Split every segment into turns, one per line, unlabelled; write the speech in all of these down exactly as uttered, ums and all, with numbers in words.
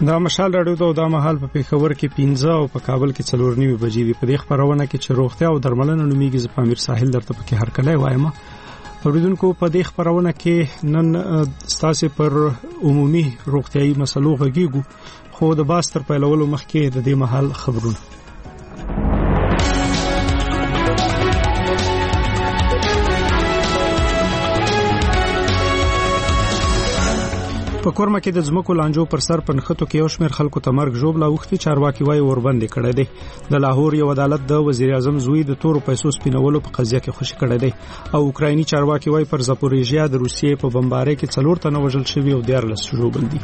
دا مشال راډیو دا مهال په پیښور کې پنځه او په کابل کې څلور نیمه بجې دي. په دې خبرونه کې چې روغتیا او درملنه نومیږي ز پامیر ساحل درته پکې هر کله وایم. اوریدونکو په دې خبرونه کې نن ستاسو پر عمومي روغتيایي مسلو غږیږو، خو د باستر پیلولو مخکې د دې مهال خبرونه. په کورما کې د ځمکو لانجو پر سر پنخته کې یو شمېر خلکو ته مرګ ژوبله وختي چارواکي وایي وربندې کړی دی. د لاهور یو عدالت د وزیر اعظم زوی د تورو پیسو سپینولو په قضیه کې خوشی کړی دی او اوکرایني چارواکي وایي پر زاپوریژیا د روسیې په بمبارۍ کې څلور تنه وژل شوي او دیارلس ژوبل دي.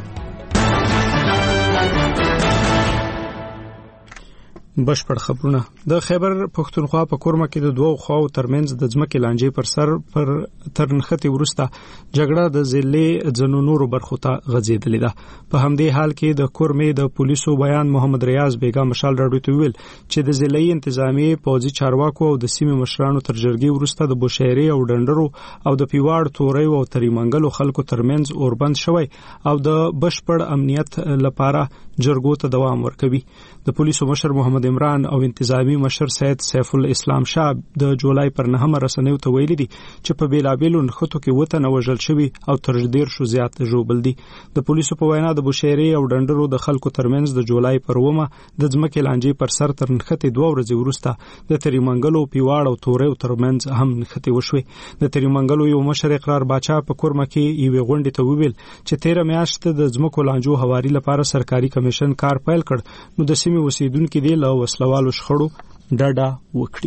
بشپړ خبرونه. د خیبر پښتونخوا په کورما کې د دوه خواو ترمنځ د ځمکې لانجې پر سر پر ترنخته ورسته جګړه د ضلع ځنو نورو برخو ته غځېدلې ده. په همدې حال کې د کورمې د پولیسو بیان محمد ریاض بیگا مشال راډیو ته ویل چې د ضلعي انتظامی پوځي چارواکو او د سیمې مشرانو تر جرګې ورسته د بوشهري او ډنډرو او د پیواړ توري او تریمنګلو خلکو ترمنځ اوربند شوی او د بشپړ امنیت لپاره جرګو ته دوام ورکوي. د پولیسو مشر محمد عمران او انتظامی مشر سید سیف الاسلام شاه د جولای پر نهمه رسنیو ته ویلي دي چې په بیلابیلو نخټو کې وته نوجل شوی او تر ډیر شو زیات ژوبل دي. د پولیسو په وینا د بوشهري او ډنډرو د خلکو ترمنځ د جولای پر ومه د ځمکې لانجې پر سر تر نخټې دوه ورځې وروسته د تریمنګلو پیواړ او توري ترمنځ هم نخټې وشوي. د تریمنګلو یو مشر اقرار باچا په کورما کې یو غونډه ته ویل چې تیره میاشت د ځمکو لانجو هواري لپاره سرکاري کمیشن کار پیل کړ نو د سیمې اوسیدونکو دی له وسلوالو شخړو ډډه وکړي.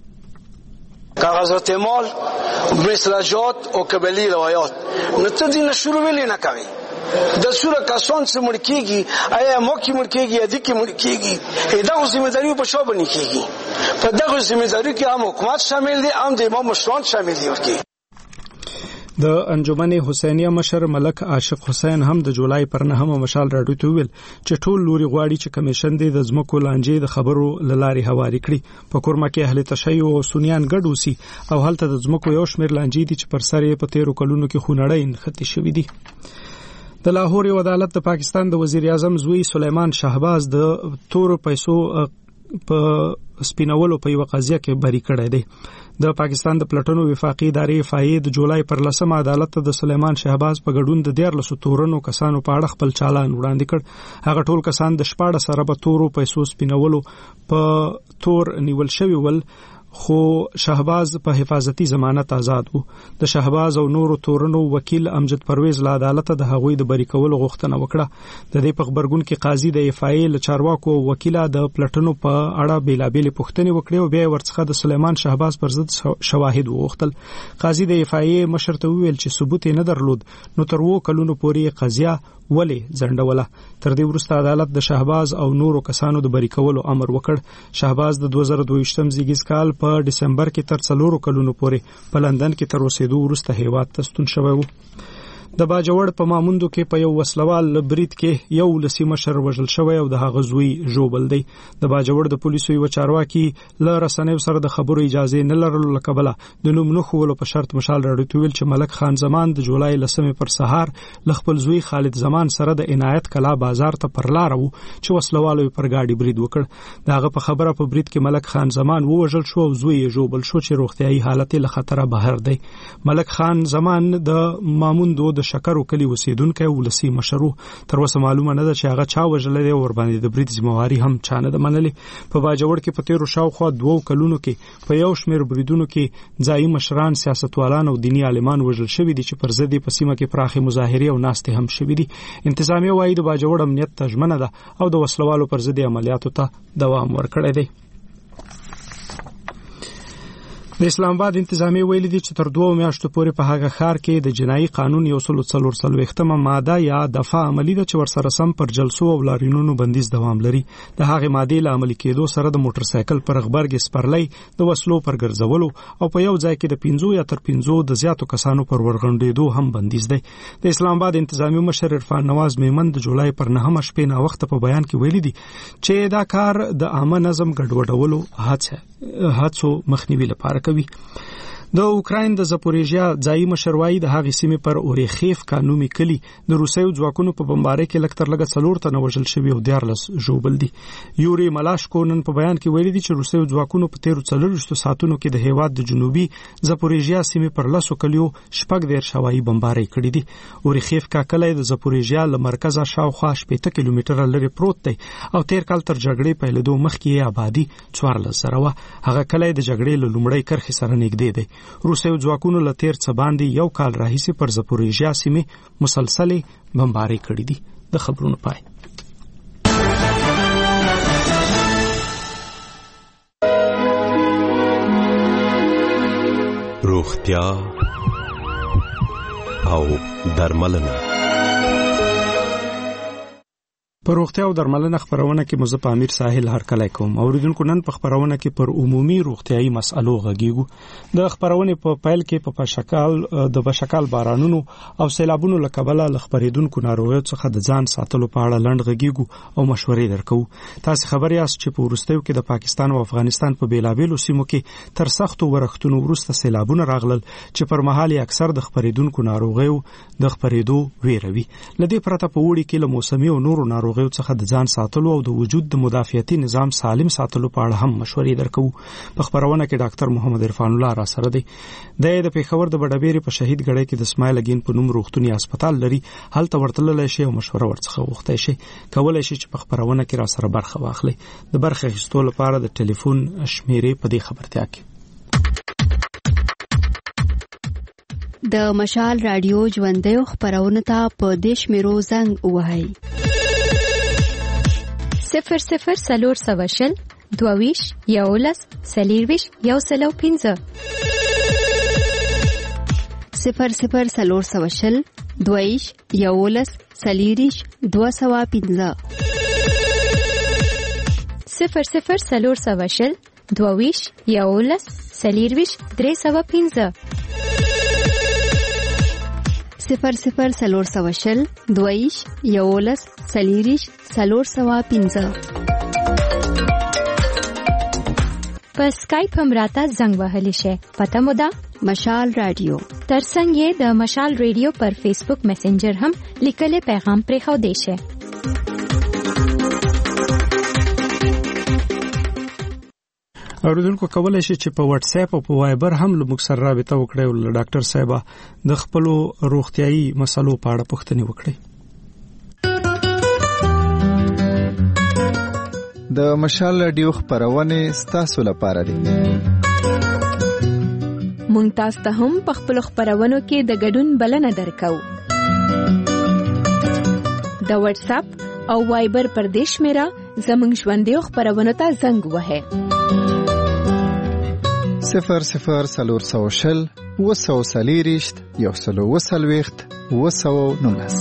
کاغذات مال مسراجات او قبلي روایت نتدي نشرو ویلې نه کوي. د سوره کسان چې مړ کیږي آیا مو کې مړ کیږي یا د کې مړ کیږي دا ذمہ داری په شو باندې کیږي. په دغه ذمہ داری کې هم حکومت شامل دي، هم د امام مشران شامل دي. ورکی
د انجمن حسینیه مشر ملک عاشق حسین هم د جولای پر نهمه مشال راډیو ته ویل چې ټول لوري غواړي چې کمیشن د ځمکو لانجې د خبرو لاري هواري کړي. په کورما کې اهل تشیع او سنیان ګډ اوسي او هلته د ځمکو یو شمېر لانجې دي چې پر سر یې په تیرو کلونو کې خونړۍ نښتې شوې دي. د لاهور یو عدالت د پاکستان د وزیر اعظم زوی سلیمان شهباز د تورو پیسو په سپینولو په یو قضیه کې بری کړی دی. د پاکستان د پلټنو وفاقي ادارې فایې د جولای پر لسمه عدالت د سلیمان شهباز په ګډون د دیارلس تورنو کسانو په اړه خپل چالان وړاندې کړ. هغه ټول کسان د شپاړه سره په تورو پیسو سپینولو په تور نیول شوی ول، خو شهباز په حفاظتي ضمانت آزاد وو. د شهباز او نورو تورنو وکیل امجد پرویز له عدالت د هغوی د بری کولو غوښتنه وکړه. د دې په خبرګون کې قاضي د افای له چارواکو وکیله د پلټنو په اړه بیلابېل پوښتنې وکړې او بیا ورڅخه د سلیمان شهباز پر ضد شواهد وغوښتل. قاضي د افای مشر ته ویل چې ثبوت یې نه درلود نو تر وو کلونو پورې قضیه ولې ځنډوله. تر دې وروسته عدالت د شهباز او نورو کسانو د بری کولو امر وکړ. شهباز د دوه زره دوه زیږیز کال په دسمبر کې تر څلورو کلونو پورې په لندن کې تر اوسېدو وروسته هیواد ته ستون شوی و. د باجوړ په ماموندو کې په یو وسلوال برید کې یو لسی مشر وژل شوی او د هغه زوی ژوبل دی. د باجوړ د پولیسو یو چارواکي ل رسنیو سره د خبرو اجازه نه لرلو لکبله د نوم نه خولو په شرط مشال راډیو ته ویل چې ملک خان زمان د جولای لسمه پر سهار ل خپل زوی خالد زمان سره د عنایت کلا بازار ته پر لار وو چې وسلوالو پر گاډي برید وکړ. داغه په خبره په برید کې ملک خان زمان ووژل شو او زوی یې ژوبل شو چې روغتيایي حالت له خطره بهر دی. ملک خان زمان د ماموندو د شکرو کلی وسیدونکو ولسی مشرو تر اوسه معلومه نه ده چې هغه چا وژل دی او ور باندې د برید ذمہواری هم چانه ده منلې. په باجوړ کې په تیرو شاوخوا دوه کلونو کې په یو شمېر بریدونو کې ځایي مشران، سیاستوالان او دینی عالمان وژل شوي دي چې پر ضد په سیمه کې پراخي مظاهره او ناستې هم شوي دي. انتظامیه وايي د باجوړ امنیت تضمینه ده او د وسلوالو پر ضد عملیاتو ته دوام ورکړی دی. د اسلام آباد انتظامی ویلي دي چې تر دوه میاشتو پورې په هغه ښار کې د جنایي قانون یو سل څلور څلوېښتمه ماده یا دفعه عملی ده چې ورسره سم پر جلسو او لارینونو بندیز دوام لري. د هغې مادې له عملي کېدو سره د موټر سایکل پر غبرګ سپرلۍ د وسلو پر ګرځولو او په یو ځای کې د پنځو یا تر پنځو د زیاتو کسانو پر ورغونډېدو هم بندیز دی. د اسلام آباد انتظامی مشر عرفان نواز میمن د جولای پر نهمه شپې نا وخت په بیان کې ویلي دي چې دا کار د عامه نظم ګډوډولو هڅه هڅو مخنیوي لپاره کوي. د اوکراین د زاپوریژیا ځایي مشروعي د هغې سیمې پر اوريخیف قانوني کلی د روسیو ځواکونو په بمبارۍ کې لکتر لګ څلور تنه وژل شوي او دیارلس ژوبل دي. یوري ملاشکو نن په بیان کې ویلي دي چې روسیو ځواکونو په تیرو څلورویشتو ساعتونو کې د هیواد د جنوبي زاپوریژیا سیمې پر لسو کلیو شپږ دېرش هوایي بمبارۍ کړې دي. اوريخیف کلی د زاپوریژیا له مرکزه شاوخوا شپېته کیلومتره لرې پروت دی او تیر کال تر جګړې پیلېدو مخکې یې آبادي څوارلس زره وه. هغه کلی د جګړې له لومړۍ کرښې سره نږدې دی. روسیو ځواکونو له تیر څه باندې یو کال راهیسې پر زاپوریژیا سیمې مسلسلې بمبارۍ کړې دي. د خبرونو پای.
روغتیا او درملنه.
په روغتیا او درملنه خبرونه کې مزه په امیر ساحل هرکلی کوم. اوریدونکو نن په خبرونه کې پر عمومي روغتيایي مسالو غږیږو. د خبرونه په پیل کې په پشکال د بشکال بارانونو او سیلابونو لکبله لخبریدونکو ناروغیو څخه د ځان ساتلو په اړه لند غږیږو او مشورې درکو. تاسو خبر یاست چې په ورستیو کې د پاکستان او افغانستان په بیلابېلو سیمو کې تر سختو ورښتونو وروسته سیلابونه راغلل چې پر مهال اکثر د خبریدونکو ناروغیو د خبرېدو ویروي. لدې پرته په وړي کې له موسمي او نورو ناروغیو څخه د ځان ساتلو او د وجود د مدافعتي نظام سالم ساتلو په اړه هم مشورې درکو. په خبرونه کې ډاکټر محمد عرفان الله را سره دی. د پیښور د بډابېری په شهید ګړی کې د اسماعیل اگین په نوم روغتوني هسپتال لري. هلته ورتللی شي او مشوره ورڅخه غوښتای شي. کولای شي چې په خبرونه کې را سره برخه واخلي. د برخه اخیستلو لپاره د ټلیفون شمیرې په دې خبرتیا کې
د مشال رادیو ژوندۍ خبرونه ته په دیش میرو زنګ وهاي
صفر صفر سلور سوشل دوویش یولس سلیرویش یو سلو پینزه
صفر صفر سلور سوشل دوویش یولس سلیریش دو سوا پینزه
صفر صفر سلور سوشل دوویش یولس سلیرویش درې سوا پینزه
صفر صفر سلور سوشل دویش یولس سلیریش سلور سوا پینزه.
په سکایپ هم راته زنګ وهلی شي. پته مو ده
مشال رادیو.
ترڅنګ یې د مشال رادیو پر فیسبوک میسنجر هم لیکل پیغام پرې خو دی شي.
اوریدونکو کولای شي چې په واتس اپ او په وایبر هم له موږ سره رابطه وکړي او له ډاکټر صاحب د خپل روغتيایي مسلو په اړه پوښتنې وکړي.
د مشال رادیو خبرونه ستاسو لپاره دي.
مونږ تاسو ته هم په خپل خبرونو کې د ګډون بلنه درکو. د واتس اپ او وایبر پر دیش میرا زمونږ ژوندۍ خبرونه ته زنګ وهه.
صفر صفر سلور سوشل وسو سلیریشت یو سلو وسلویخت وسو نولس.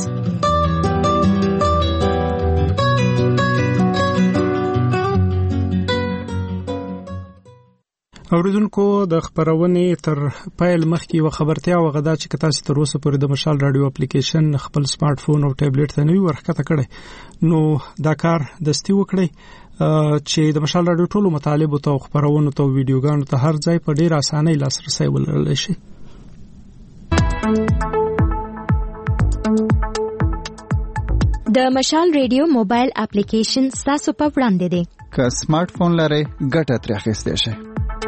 اوریدونکو د خبرونه تر پایل مخکې و خبرتیا و غدا چې تاسو تر اوسه پورې د مشال رادیو اپلیکیشن خپل سمارټ فون او ټابلیټ ته نوی ورخته کړئ نو دا کار دستي وکړئ چې د مشال رادیو ټولو مطالب او خبرونو ته ویډیوګانو ته هر ځای په ډیر اسانۍ لاسرسي ولرلی شي.
د مشال رادیو موبایل اپلیکیشن تاسو په وړاندې دی.
که سمارټ فون لرئ ګټه ترې اخیستی شئ.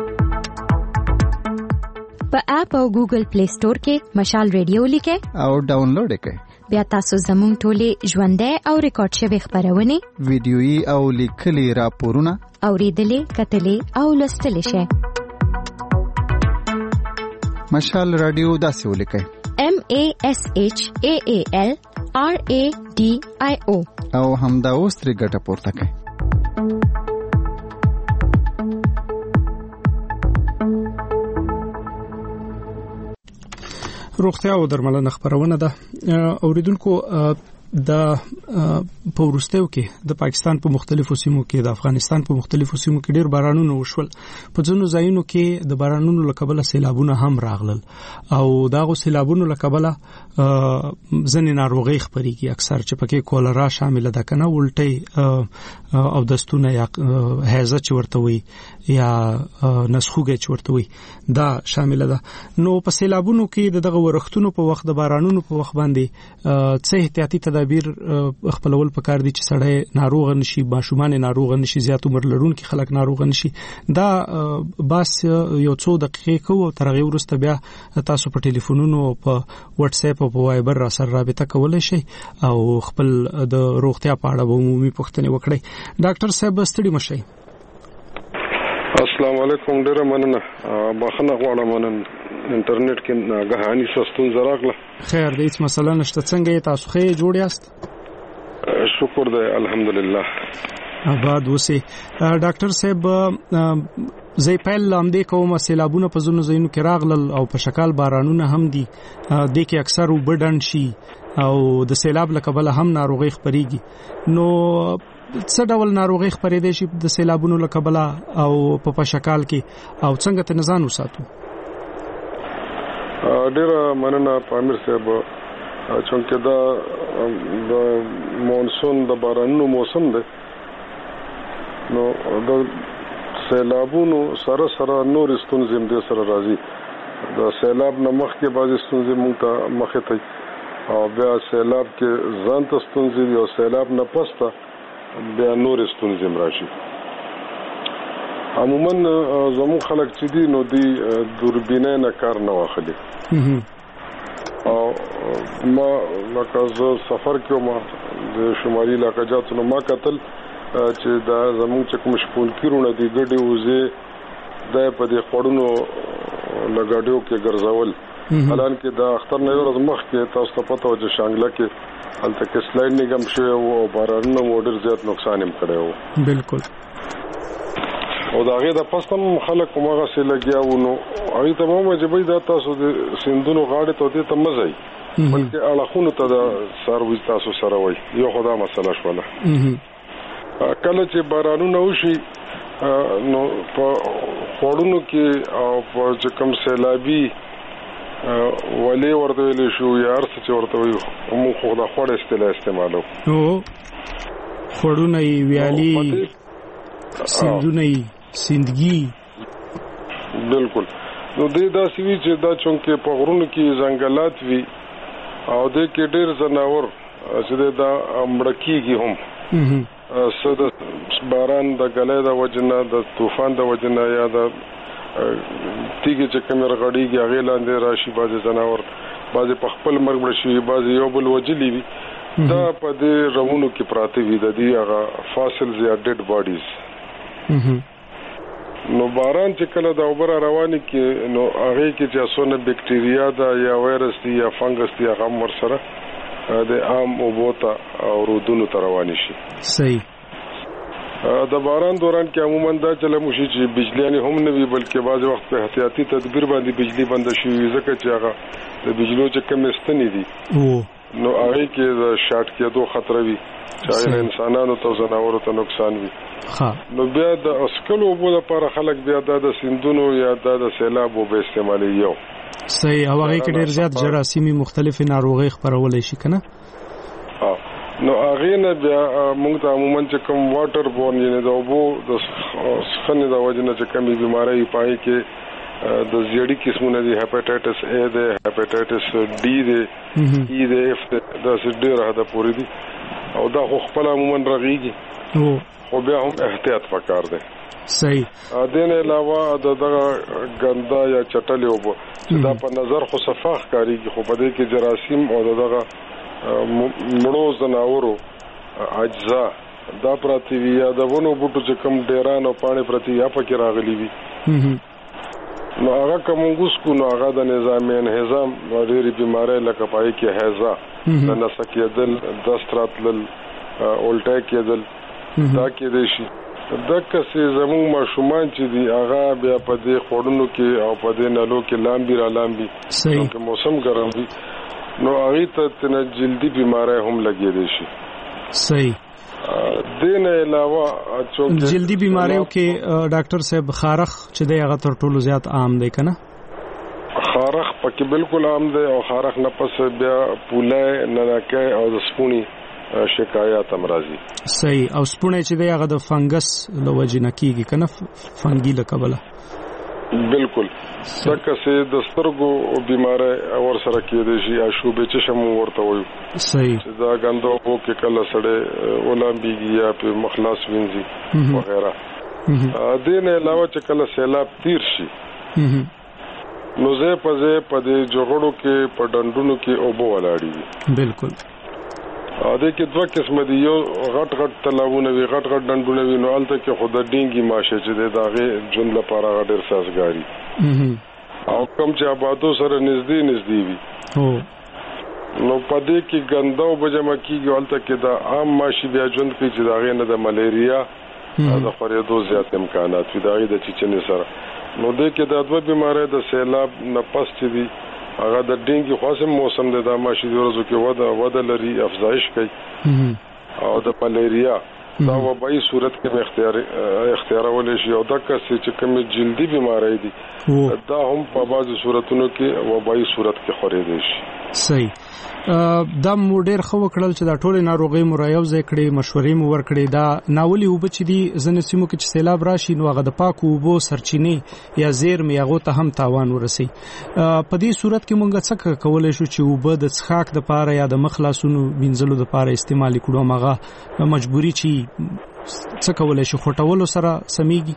په اپ او ګوګل پلی سٹور کې مشال رادیو لیکئ
او ډاونلوډ یې کړئ.
بیا تاسو زموږ ټولې ژوندۍ او ریکارډ شوی خبرونه
ویډیويي او لیکلي راپورونه
اوریدلې کتلې او لوستلې شئ.
مشال رادیو داسې ولیکئ
M A S H A A L R A D I O
او همدا اوس ترې ګټه پورته کړئ.
روغتیا او درملنه خبرونه ده. اوریدونکو د پورستیو کې د پاکستان په مختلفو سیمو کې د افغانستان په مختلفو سیمو کې ډېر بارانونه وشول په ځینو ځایونو کې د بارانونو لکبله سیلابونه هم راغلل او داغه سیلابونو لکبله ځینې ناروغي خبريږي اکثر چې پکې کولرا شامل ده کنه ولټي او دستونه یا هیزه چې ورته وي یا نسخوګه چې ورته وي دا شامل ده نو په سیلابونو کې دغه ورختونو په وخت د بارانونو په وخت باندې څه احتیاطي تدابیر خپلول پکار دي چې سړی ناروغ نشي ماشومان ناروغ نشي زیات عمر لرونکي خلک ناروغ نشي دا بس یو څو دقیقې کو تر هغه وروسته بیا تاسو په ټلیفونونو په واتس اپ او په وایبر را سره رابطه کولای شئ او خپل د روغتیا په اړه عمومي پوښتنې وکړئ ډاکټر صاحب ستړي مشئ.
السلام علیکم ډیره مننه بخښنه غواړم نن انټرنیټ کې غهانی سستون زراغله
خیر دې هیڅ مسله نشته څنګه تاسو ښه جوړ یاست
شکر دې الحمدلله
آباد وسی ډاکټر صاحب زې پهل لامدې کوم سیلابونه په زونو زینو کې راغلل او په شکل بارانونه هم دي د کې اکثر وبډن شي او د سیلاب لکبله هم ناروغي خبريږي نو څه ډول ناروغي خبرې دي چې د سیلابونو لکبله او په په شکل کې او څنګه ته نزان وساتو
ډیره مننه پامیر صاحب چونکه دا د مونسون د بارانونو موسم دی نو د سیلابونو سره سره نور ستونزې هم سره راځي د سیلاب نه مخکې بعضې ستونزې موږ ته مخې ته او بیا سیلاب کې ځان ته ستونزې او سیلاب نه پس ته بیا نور ستونزې هم راشي عموما زموږ خلک چې دي نو دی دوربینه نه کار نه واخلي او ما لکه زه سفر کې ما د شمالي علاقه جاتو نو ما کتل چې دا زموږ چې کوم شپونکیرونه دي ګډې وزې دا په دې خوړونو لګاډیو کې ګرځول حالان کې دا اختر نه ورځ مخ کې تاسو ته پته و چې شانګله کې هلته کې سلاید نګم شوی او بارانونه موډر زیات نقصان هم کړی و بالکل او دا غي د پستم خلک کومه سي لګیاو نو هغه تمامه چې دا تاسو د سندونو غاړه ته ته مزای بلکې اړخونو ته د سروي تاسو سره وای یو خدای مسله شوله کله چې بارانونه وشي نو په خورونو کې او په کوم سیلابي ولې ورته ویل شو یا ارڅ چې ورته وي مو خو دا خور استعمال استعمالو
نو خورونه ویالي سندونه سندګي
بالکل نو دې دا سوي چې دا چونکه په غرونو کې ځنګلات وي او د کې ډېر زناور چې دا امړکیږي هم سده باران د غلې د وجنه د طوفان د وجنه یا د تیګه چې کوم رغړیږي هغه لاندې راشي بعض زناور بعض په خپل مرګ شي بعض یو بل وجلی وي دا په دې رونو کې پراته وي د دې هغه فاسلز یا ډیډ باډیز نو باران چې کله د اوبر رواني کې نو هغه کې چې اسونه بکټیریا دا یا وایرس دی یا فنګس دی هغه ور سره د عام اوبوتا او رودونو ته رواني شي
صحیح
د باران دوران کې عموما دا چله مشي چې بجلی هم نه وي بلکې بعض وخت په احتیاطي تدبیر باندې بجلی بند شي ځکه چې هغه د بجلو چې کم استنی دي نو هغه کې د شارټ کېدو خطر وي چې انسانانو ته زناورو ته نقصان وي نو بیا د اسکلو وبو لپاره خلک بیا د سندونو یا د سیلاب وب استعمالي یو
صحیح او هغه کې ډیر زیات جراثیمي مختلفه ناروغي خبرولای شي کنه
نو هغه نه بیا موږ ته عموما چې کوم واټر بورن یعنی د اوبو د سخنې د وجنه چې کومې بیماری پای کې د زیړی قسمونه دي هپاتایټس ا ده هپاتایټس ډي ده ای ده اف ده د ډیره ده پوری دي او دا خو خپل عموما رغيږي خو بیا هم احتیاط پکار دی
صحیح
ا دې نه علاوه د دغه ګندا یا چټلې وبو چې دا په نظر خو صفاح کاریږي خو په دې کې جراثیم او دغه مړو زناورو اجزا دا پراتی وی یا د ونو بوټو چې کم ډیران او پانی پراتی یا پکې راغلي وي نو هغه کومګوس کو نو هغه د نظام انهضام ډېری بیماری لکه پای کې هیزا د نسکیدل دستراتل اولټا کېدل دا کې دي شي دغه سي زموږ ماشومان چې دي هغه بیا په دې خورونو کې او په دې نالو کې لامبي را لامبي چې موسم ګرم وي نو هغه ته تنه جلدی بیماری هم لګیدي شي.
صحیح.
دین علاوه چې
جلدی بیماریو کې ډاکټر صاحب خارخ چې دی هغه تر ټولو زیات عام دی کنه؟
خارخ پکې بالکل عام دی او خارخ نه پس بیا پوله ننکه او د سپونی شکایت هم راځي.
صحیح. او سپونه چې دی هغه د فنګس د وجې نه کیږي کنه، فنګي له کبله.
بالکل. دغه سه د سترګو بیماری اور سره کېدې شي اشوبې چې شمو ورته وي.
صحیح.
دا غندو وو کې کله سړې ولامبيږي یا په مخلاص وینځي وغیرہ. ا دې نه علاوه چې کله سیلاب تیر شي نو زه په زه په دې جوړو کې په ډندونو کې اوبو ولاړی.
بالکل.
ا دې کې دوه قسم دي، یو غټ غټ تلاونه وي، غټ غټ ډندونه وي، نو الته کې خود ډینګي ماشه چې د داغه جون لپاره ډېر سازګاری او کوم چې آبادو سره نږدې نږدې وي نو پدې کې ګندو بجما کېږي، الته کې دا عام ماشي بیا جون کې چې داغه نه د ملیریا د خورېدو زیات امکانات وي داغه د چچنې سره. نو دې کې د دوه بیماری د سیلاب نه پس چې دي هغه د ډینګي خاصه موسم د دماشي د ورځو کې وده وده لري، افزایش کوي او د ملیریا دا وبای صورت کې اختیار اختیارول شي او دا کسې چې کوم جلدی بیماری دي دا هم په بعضي صورتونو کې وبای صورت کې خورېدي شي.
صحیح. دا مو ډېر خو وکړل چې دا ټول ناروغي مرایو ځای کړي، مشورې مو ورکړي. دا ناولي وب چې دي ځنه سیمو کې چې سیلاب راشي نو هغه د پاکو وبو سرچینې یا زیرمې هغه ته هم تاوان ورسي. په دې صورت کې مونږ څه کولای شو چې وب د څښاک د پاره یا د مخلاصونو وینځلو د پاره استعمال کړو؟ مغه مجبوري چې څه کولای شو خټولو سره سميږي؟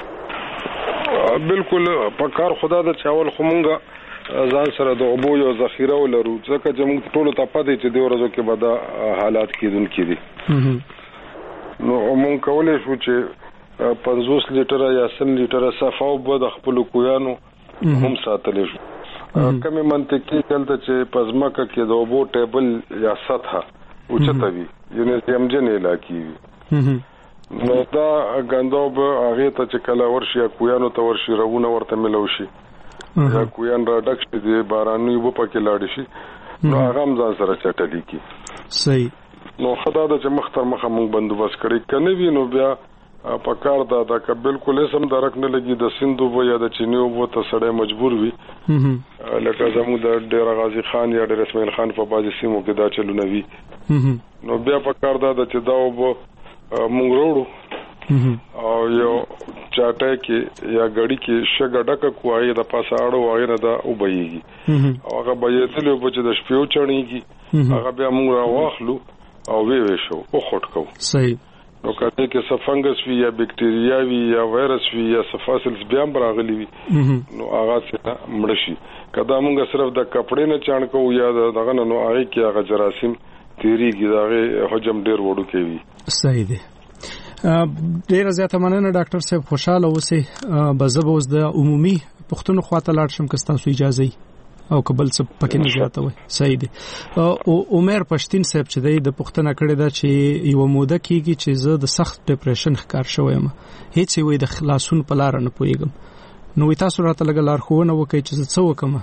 بالکل په کار خدا د چاول خمونګه ځان سره د اوبو یو ذخیره ولرو، ځکه چې موږ ټول ته پدې چې د ورځو کې به دا حالات کېدونکي دي. نو موږ کولای شو چې پنځوس لیټره یا سل لیټره صفا اوبه د خپل کویانو هم ساتلی شو. کمې منطقي دلته چې پزماکه کې د اوبو ټیبل یا سطحه اوچته وي یعنی زمجن علاقې وي نو دا غندو به هغه ته چې کله ورشي کویانو ته ورشي روونه ورته ملو شي یا کویان را ډک شي د باراني وب پکې لاړ شي نو هغه هم ځان سره چټلی کی.
صحیح.
نو خدای د چې مختر مخه مونږ بندوبست کړی کنه وی نو بیا په کار دا دا ک بالکل سم درک نه لګي د سندو و یا د چینیو و ته سړی مجبور وي لکه زموږ د ډیر غازی خان یا د اسماعیل خان په بازي سیمو کې دا چلونه وي نو بیا په کار دا د چې دا و مونږ وروړو او یو چاټه کې یا غړي کې شګه ډکه کوی د پاسه اړو وغیرہ دا وبېږي او هغه به تلو په چې د شپیو چړنیږي هغه بیا موږ راوخلو او وی وی شو او خټ کو.
صحیح.
نو کته کې سفنګس وی یا بکټریا وی یا وایرس وی یا سفاسلز بیا براغلی وی نو هغه څخه مړ شي. کدا موږ صرف د کپړې نه چان کو یا دغه نو هغه کې هغه جراثیم تیریږي دغه حجم ډیر وړو کوي.
صحیح دی. ډیر زیاته مننه ډاکټر صاحب، خوشاله اوسئ. بزه به اوس د عمومي پښتون خواته لاړ شم که تاسو اجازه او قبل څه پکې نه زیاته وي. صحیح دی. او عمر پښتين صاحب چې د پښتنه کړی دا چې یو موده کېږي چې زه د سخت ډیپریشن ښکار شوم، هیڅ وی د خلاصون په لار نه پويګم. نو تاسو راته لګ لار خو نه وکړي چې څه وکم.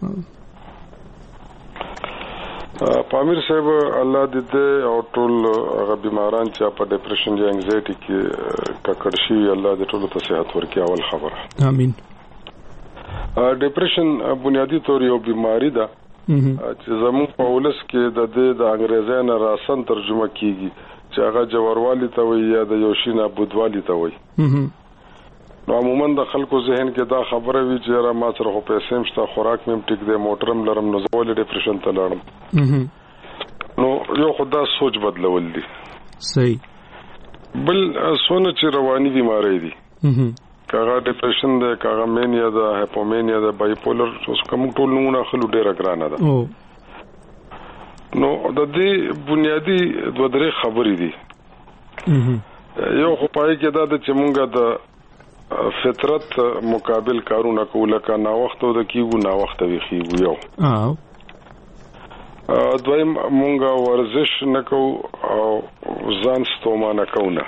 پامیر صاحب الله دې او ټول هغه بیماران چې په ډیپریشن یا انزایټي کې ککړ شي الله دې ټول ته صحت ورکړي. اول خبره
امين.
ډیپریشن بنیادی طور یو بیماری ده چې زموږ په ولس کې د دې د انګریزانو راسن ترجمه کیږي چې هغه جوړوالي ته وي یا د یو شي نابودوالي ته وي. نو عموما د خلکو ذهن کې دا خبره وی چې را ما سره خو پیسې مشته خوراک مې ټیک دی موټرم لرم نو زول ډیپریشن ته لاړم. نو یو خدا سوچ بدلول دي.
صحیح.
بل سونه چې رواني بیماری دي کاغه ډیپریشن ده کاغه مینیا ده هایپومینیا ده بایپولر اوس کوم ټول نمونه خلو ډیره ګرانه ده. نو د دې بنیادی دوه درې خبرې دي. یو خو پای کې دا چې مونږه د فطرت مقابل کارونه کوله کا نا وخت د کیو نا وخت ویخیو یو اه دویم مونږه ورزش نکو او ځان ستومه نکو نه.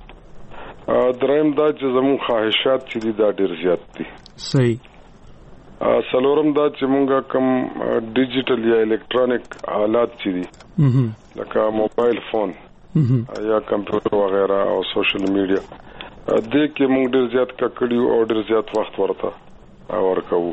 دریم دا چې زمون خواهشات چې دا ډیر زیات دي.
صحیح.
سلورم دا چې مونږه کوم ډیجیټل یا الکترونیک آلات چې دي لکه موبایل فون یا کمپیوټر وغیرہ او سوشل میډیا دې کې مونږ ډیر زیات ککړیو او ډیر زیات وخت ورته ورکوو.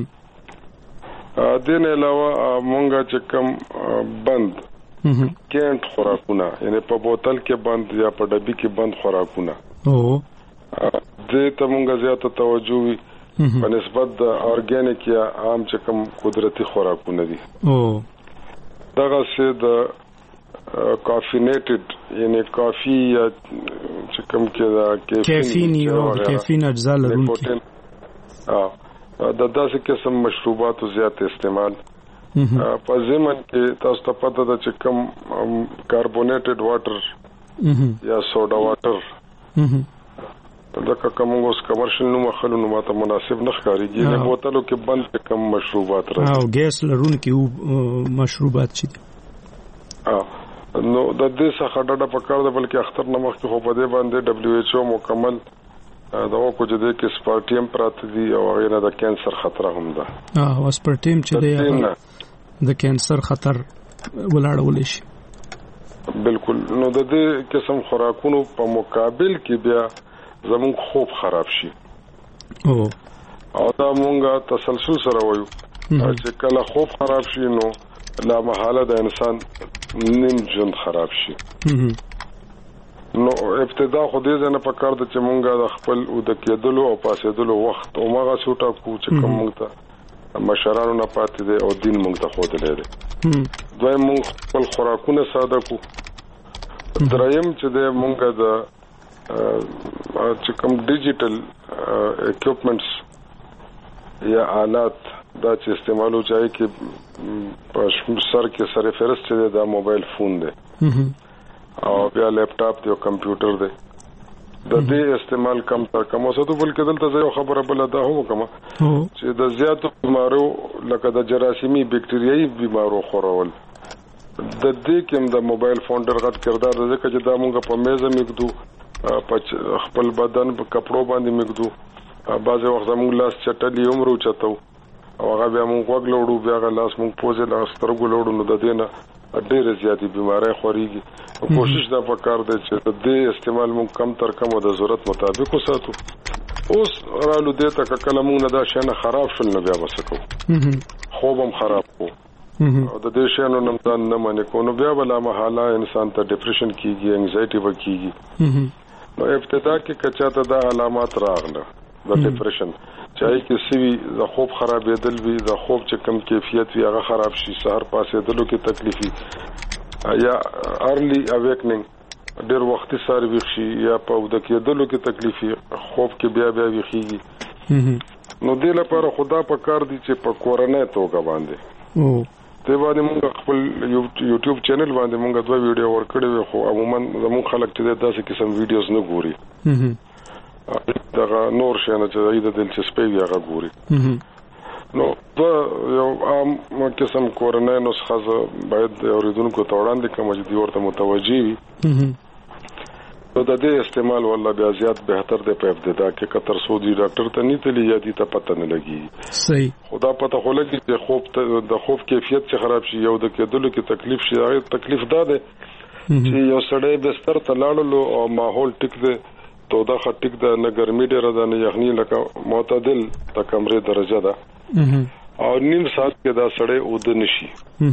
دین علاوه مونږه چې کوم بند کینټ خوراکونه یعنی په بوتل کې بند یا په ډبی کې بند خوراکونه او دې ته مونږه زیاته توجه وي په نسبت د اورګانیک یا عام چې کوم قدرتي خوراکونه دي. او دغه څه د کافینیټډ یعنی کافی یا چې کوم کې دا
کیفین او کیفین اجزا لرونکي
د داسې قسم مشروبات زیات استعمال په زمن کې تاسو ته پته ده چې کوم کاربونیټډ واټر یا سوډا واټر لکه کوم اوس کمرشل نو مخلو نو ماته مناسب نه ښکاريږي د بوتلو کې بند کم مشروبات راځي او ګیس لرونکي مشروبات چې نو د دې څخه ډډه پکار ده بلکې اختر نمخ کې خو په دې باندې دبليو ایچ او مکمل دا کو چې د کې سپارټیم پراته دي او غیره د کانسر خطر هم ده.
اه سپارټیم چې دی د کانسر خطر ولاړول شي.
بالکل. نو د دې قسم خوراکونو په مقابل کې بیا زموږ خوب خراب شي. او او دا مونږه تسلسل سره وایو چې کله خوب خراب شي نو لا محاله د انسان نیم ژوند خراب شي. نو ابتدا خو دې نه پکار د چې مونږه د خپل او د کېدلو او پاسېدلو وخت او ماغه سوټا کو چې کوم مونږ ته مشرانو نه پاتې دي او دین مونږ ته خود لري. دوی مونږ خپل خوراکونه ساده کو. دریم چې د مونږه د چې کوم ډیجیټل اکوپمنټس یا آلات دا چې استعمالو چاهي کې په سر کې سره فرست چې دا موبایل فون دی او بیا لیپټاپ دی او کمپیوټر دی د دې استعمال کم تر کم اوسه بلکې دلته یو خبره بل ده هو کوم چې د زیاتو بیمارو لکه د جراثیمي بکټریايي بیمارو خورول د دې کوم د موبایل فون ډېر غټ کردار دی چې دا مونږ په میزه میګدو په خپل بدن په کپړو باندې میګدو بعضې وخت زموږ لاس چټلي عمر چتو او هغه بیا مونږ وګ لوړو بیا هغه لاس مونږ پوزې لاس سترګو لوړو نو د دې نه ډېر زیاتې بیماری خوريږي. کوشش دا پکار دی چې د دې استعمال مونږ کم تر کم د ضرورت مطابق وساتو. اوس رالو دې ته کله مونږ نه دا شنه خراب شول نو بیا وسکو خوب هم خراب کو او د دې شنو نم ځان نه منې کو نو بیا بلا محاله انسان ته ډیپریشن کیږي انزایټي وکیږي. نو ابتدا کې کچا ته دا علامات راغله د ډیپریشن چاہے کې سوي د خوب خرابېدل وي د خوب چې کم کیفیت وي هغه خراب شي سحر پاسېدلو کې تکلیفي یا ارلی اویکننګ ډېر وختي سار ویښ شي یا په د کېدلو کې تکلیفي خوب کې بیا بیا ویښیږي. نو دې لپاره خدا په کار دي چې په کورنۍ توګه باندې ته باندې موږ خپل یوټیوب چینل باندې موږ دوه ویډیو ورکړې وي خو عموما زموږ خلک چې داسې قسم ویډیوز نه ګوري دغه نور شنه چې د دلچسپي هغه ګوري. نو دا یو عام قسم کورنۍ نسخه باید اوریدونکو ته وړاندې کوم چې دی ورته متوجي وي. نو د دې استعمال والله بیا زیات بهتر دی په ابتدا کې کتر سودی ډاکټر ته نه تلی یا دي ته پته نه لګي. صحیح. خدا پته خو لګي چې خوب د خوب کیفیت چې خراب شي یو د کېدلو کې تکلیف شي هغه تکلیف دا دی چې یو سړی بستر ته لاړلو او ماحول ټیک دی تو دا خټیک د نه ګرمي ډیره ده نه یخني لکه معتدل د کمرې درجه ده او نیم ساعت کې دا سړی اود نشي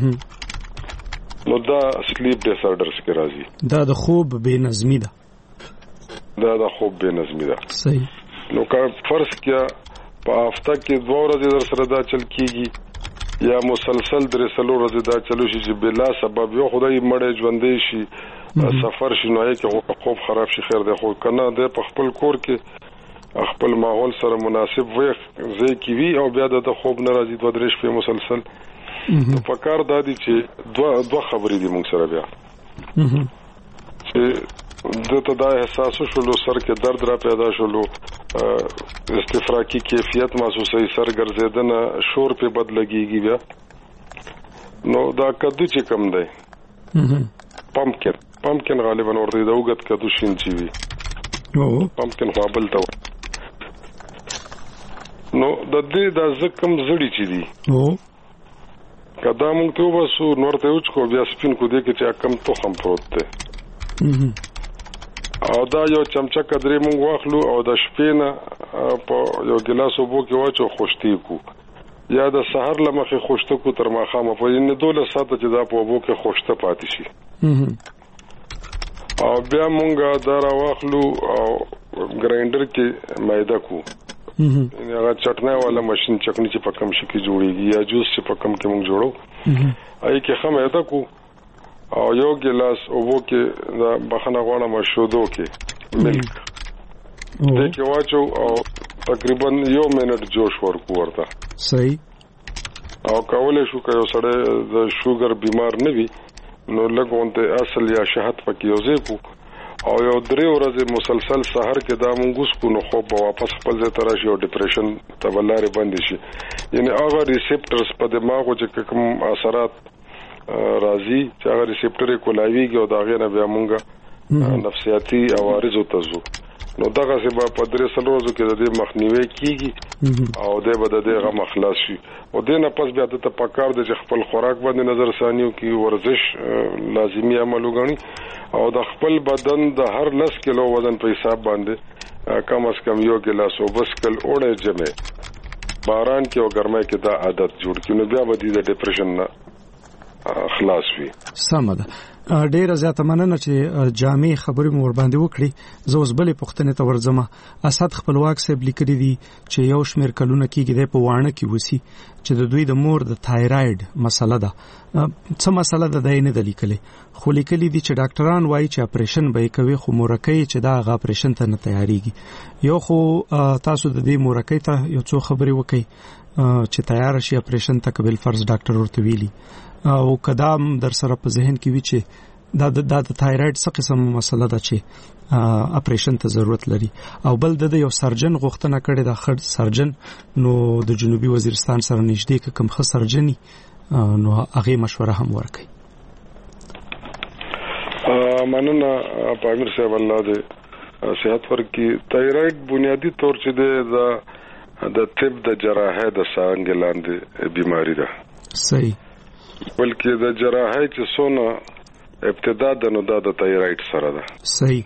نو دا سلیپ ډیس آرډرز کې راځي. دا د خوب بے نظمی ده. دا د خوب بے نظمی ده. صحیح. نو که فرض کیا په هفته کې دوه ورځې در سره دا چل کیږي یا مسلسل درې څلور ورځې دا چلو شي چې بلا سبب یو خدای مړی ژوندی شي سفر شنوي کې خوب خراب شي خیر دی خو کنه د خپل کور کې خپل ماحول سره مناسب وي ځکه کی وی او بیا د خوب ناراضي دوه درې شپې مسلسل په کار دادی چې دوه دوه خبرې دي موږ سره بیا چې دته دا احساس شولو سر کې درد را پیدا شولو استفراقی کیفیت محسوسه سر ګرځیدنه شور په بد لګیږي بیا نو دا کدو چې کم دی پمپکن پمپکن غالبا ورته د اوګت کدو شین چی وی او پمپکن قابل تا نو د دې د زکم زړی چي دي
او
کدا مونږ ته وسو نور ته اوچ کو بیا سپین کو دې کې چې کم تو خم پروت ده او دا یو چمچه قدرې مونږ واخلو او د شپې نه په یو ګلاس اوبو کې واچو خوشتي کو یا د سحر لمخه خوشته کو تر ماخامه په یوه دوله ساته چې دا په اوبو کې خوشته پاتې شي او بیا مونږ دا را واخلو او ګرایندر کې مایده کو هغه چټنه والا ماشين چکنی چې په کم شي کې جوړيږي یا جوس چې په کم کې مونږ جوړو اې کې خمه کو او یو ګلاس اوبو کې دا بخنه غواړه مشودو کې ملک دې کې واچو او تقریبا یو منټ جوش ورکو ورته
صحیح
او کولې شو که یو سړی د شوګر بیمار نه وي نو لګونته اصل یا شهادت پکې یوځې کو او یو درې ورځې مسلسل سحر کې دا مونږ کو نو خو په واپس خپل ځای ته راشي او ډیپریشن ته ولاره باندې شي یعنی هغه ریسپټرز په دماغ چې کوم اثرات راځي چې هغه ریسپټر کولاویږي او دا غیر بیا مونږ نفسیاتي عوارض وتزو نو دغه څه په پدری سلوزو کې د دې مخنیوي کیږي او د بده دغه مخلاص شي او دینه پس بیا ته پکار د خپل خوراک باندې نظر ثانیو کې ورزش لازمی عمل وګڼي او د خپل بدن د هر لس کیلو وزن په حساب باندې کم از کم یو ګلاس او بس کل اوړه جمع باران کې او ګرمای کې دا عادت جوړ کړي نو بیا به د ډیپریشن نه خلاص وي.
سمه ډیره زیاته مننه چې جامع خبرې مور باندې وکړي. زه اوس بلې پوښتنې ته ورځم. اسد خپلواک صاحب لیکلي دي چې یو شمېر کلونه کېږي د په وانه کې وسی چې د دوی د مور د تایراید مسله ده. څه مسله ده دای نه د لیکلي خو لیکلي دي چې ډاکټران وایي چې اپریشن به کوي خو مورکې چې دا غ اپریشن ته نه تیاریږي. یو خو تاسو د دې مورکې ته یو څو خبرې وکړي چې تیار شي اپریشن ته قبل فرض ډاکټر ورته ویلي او قدم در سره په ذهن کې وی چې دا د تایراید څه قسم مسله ده چې اپریشن ته ضرورت لري او بل د یو سرجن غوښتنه کړې د خړ سرجن نو د جنوبي وزیرستان سره نږدې کوم خ سرجنی نو هغه مشوره هم ورکړي.
مننه پامیر صاحب الله دې صحت ورکړي. تایراید بنیادی طور چې د د طب د جراحه د څنګه لاندې بیماری ده.
صحیح.
بلکې د جراحه چې سونه ابتدا د نو د تایراید سره ده.
صحیح.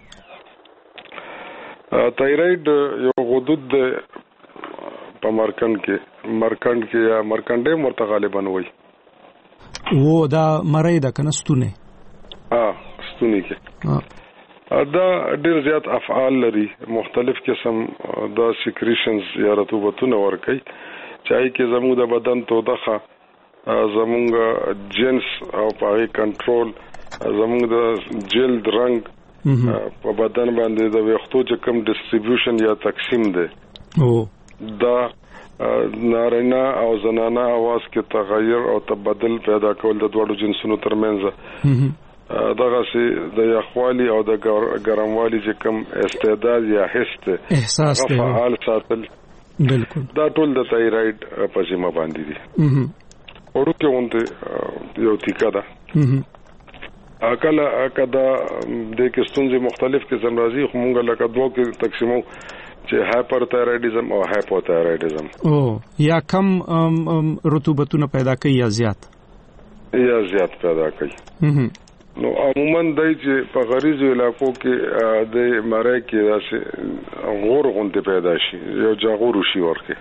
تایراید یو غدود د په مرکن کې مرکند کې یا مرکنډه مرته غالبا وای
وو دا مړی د کنستونه
اه ستونی کې دا ډیر زیات افعال لري. مختلف قسم د سیکریشنز یا رطوبتونه ورکي چای کې زموږ د بدن توده زمونږ جنس او پای کنټرول زمونږ د جلد رنگ په بدن باندې د ویختو چې کوم ډیسټریبیوشن یا تقسیم ده او دا نارینه او زنانه आवाज کې تغیر او تبدل پیدا کول د دوړو جنسونو ترمنځ دغه سي د یخوالي او د ګرموالي چې کوم استعداد یا حس
احساس ته
فعال ساتل
بالکل
دا ټول د تایراید په ذمہ باندې دي. اورو کې ونته یو تیکا ده اکل اکدا د کستونځي مختلف قسم راځي خو مونږ لکه دوه کې تقسیمو چې هایپر تایرايډیزم او هایپوتایرايډیزم
او یا کم رطوبتونه پیدا کوي یا زیات
یا زیات پیدا کوي. نو عموما دای چې په غریزو علاقو کې د مړی کې داسې غور غونډه پیدا شي یو جاغور شي ورکه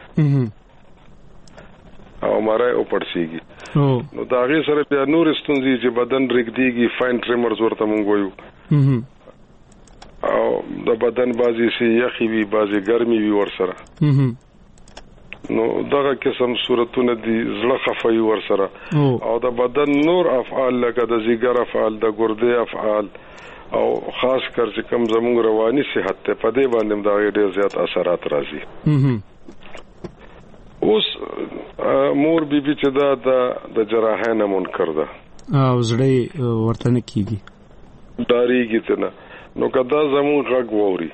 او مړی او پړسیږي نو دا غي سره بیا نور ستونزې چې بدن رګديږي فاین ټریمرز ورته مونږ وایو او د بدن بازي سي یخي وي بازي ګرمي وي ور سره نو دغه قسم صورتونه دي زړه خفای ور سره او د بدن نور افعال لکه د زیګر افعال د ګردې افعال او خاص کر چې کوم زموږ رواني صحت ته په دې باندې د ډېر زیات اثرات راځي. اوس مور بیبي چې دا د جراحه نه منکر ده
او زړه ورته نه کیږي
داریږي ته نه نو کدا زموږ غږ ووري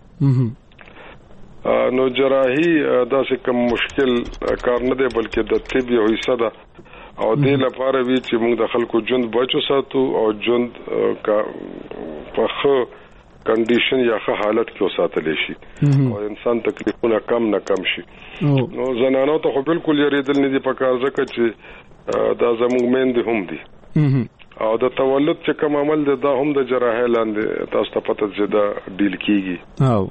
نو جراحي دا څه کوم مشکل کار نه دی بلکې د طب یو حصہ ده او دې لپاره وی چې موږ د خلکو ژوند بچو ساتو او ژوند کا په خو کنډیشن یا ښه حالت کې وساتل شي او انسان تکلیفونه کم نه کم شي. نو زنانو ته خو بالکل یریدل نه دي پکار ځکه چې دا زموږ میندې هم دي او د تولد چې کوم عمل دی دا هم د جراحي لاندې تاسو ته پته چې دا ډیل کیږي. او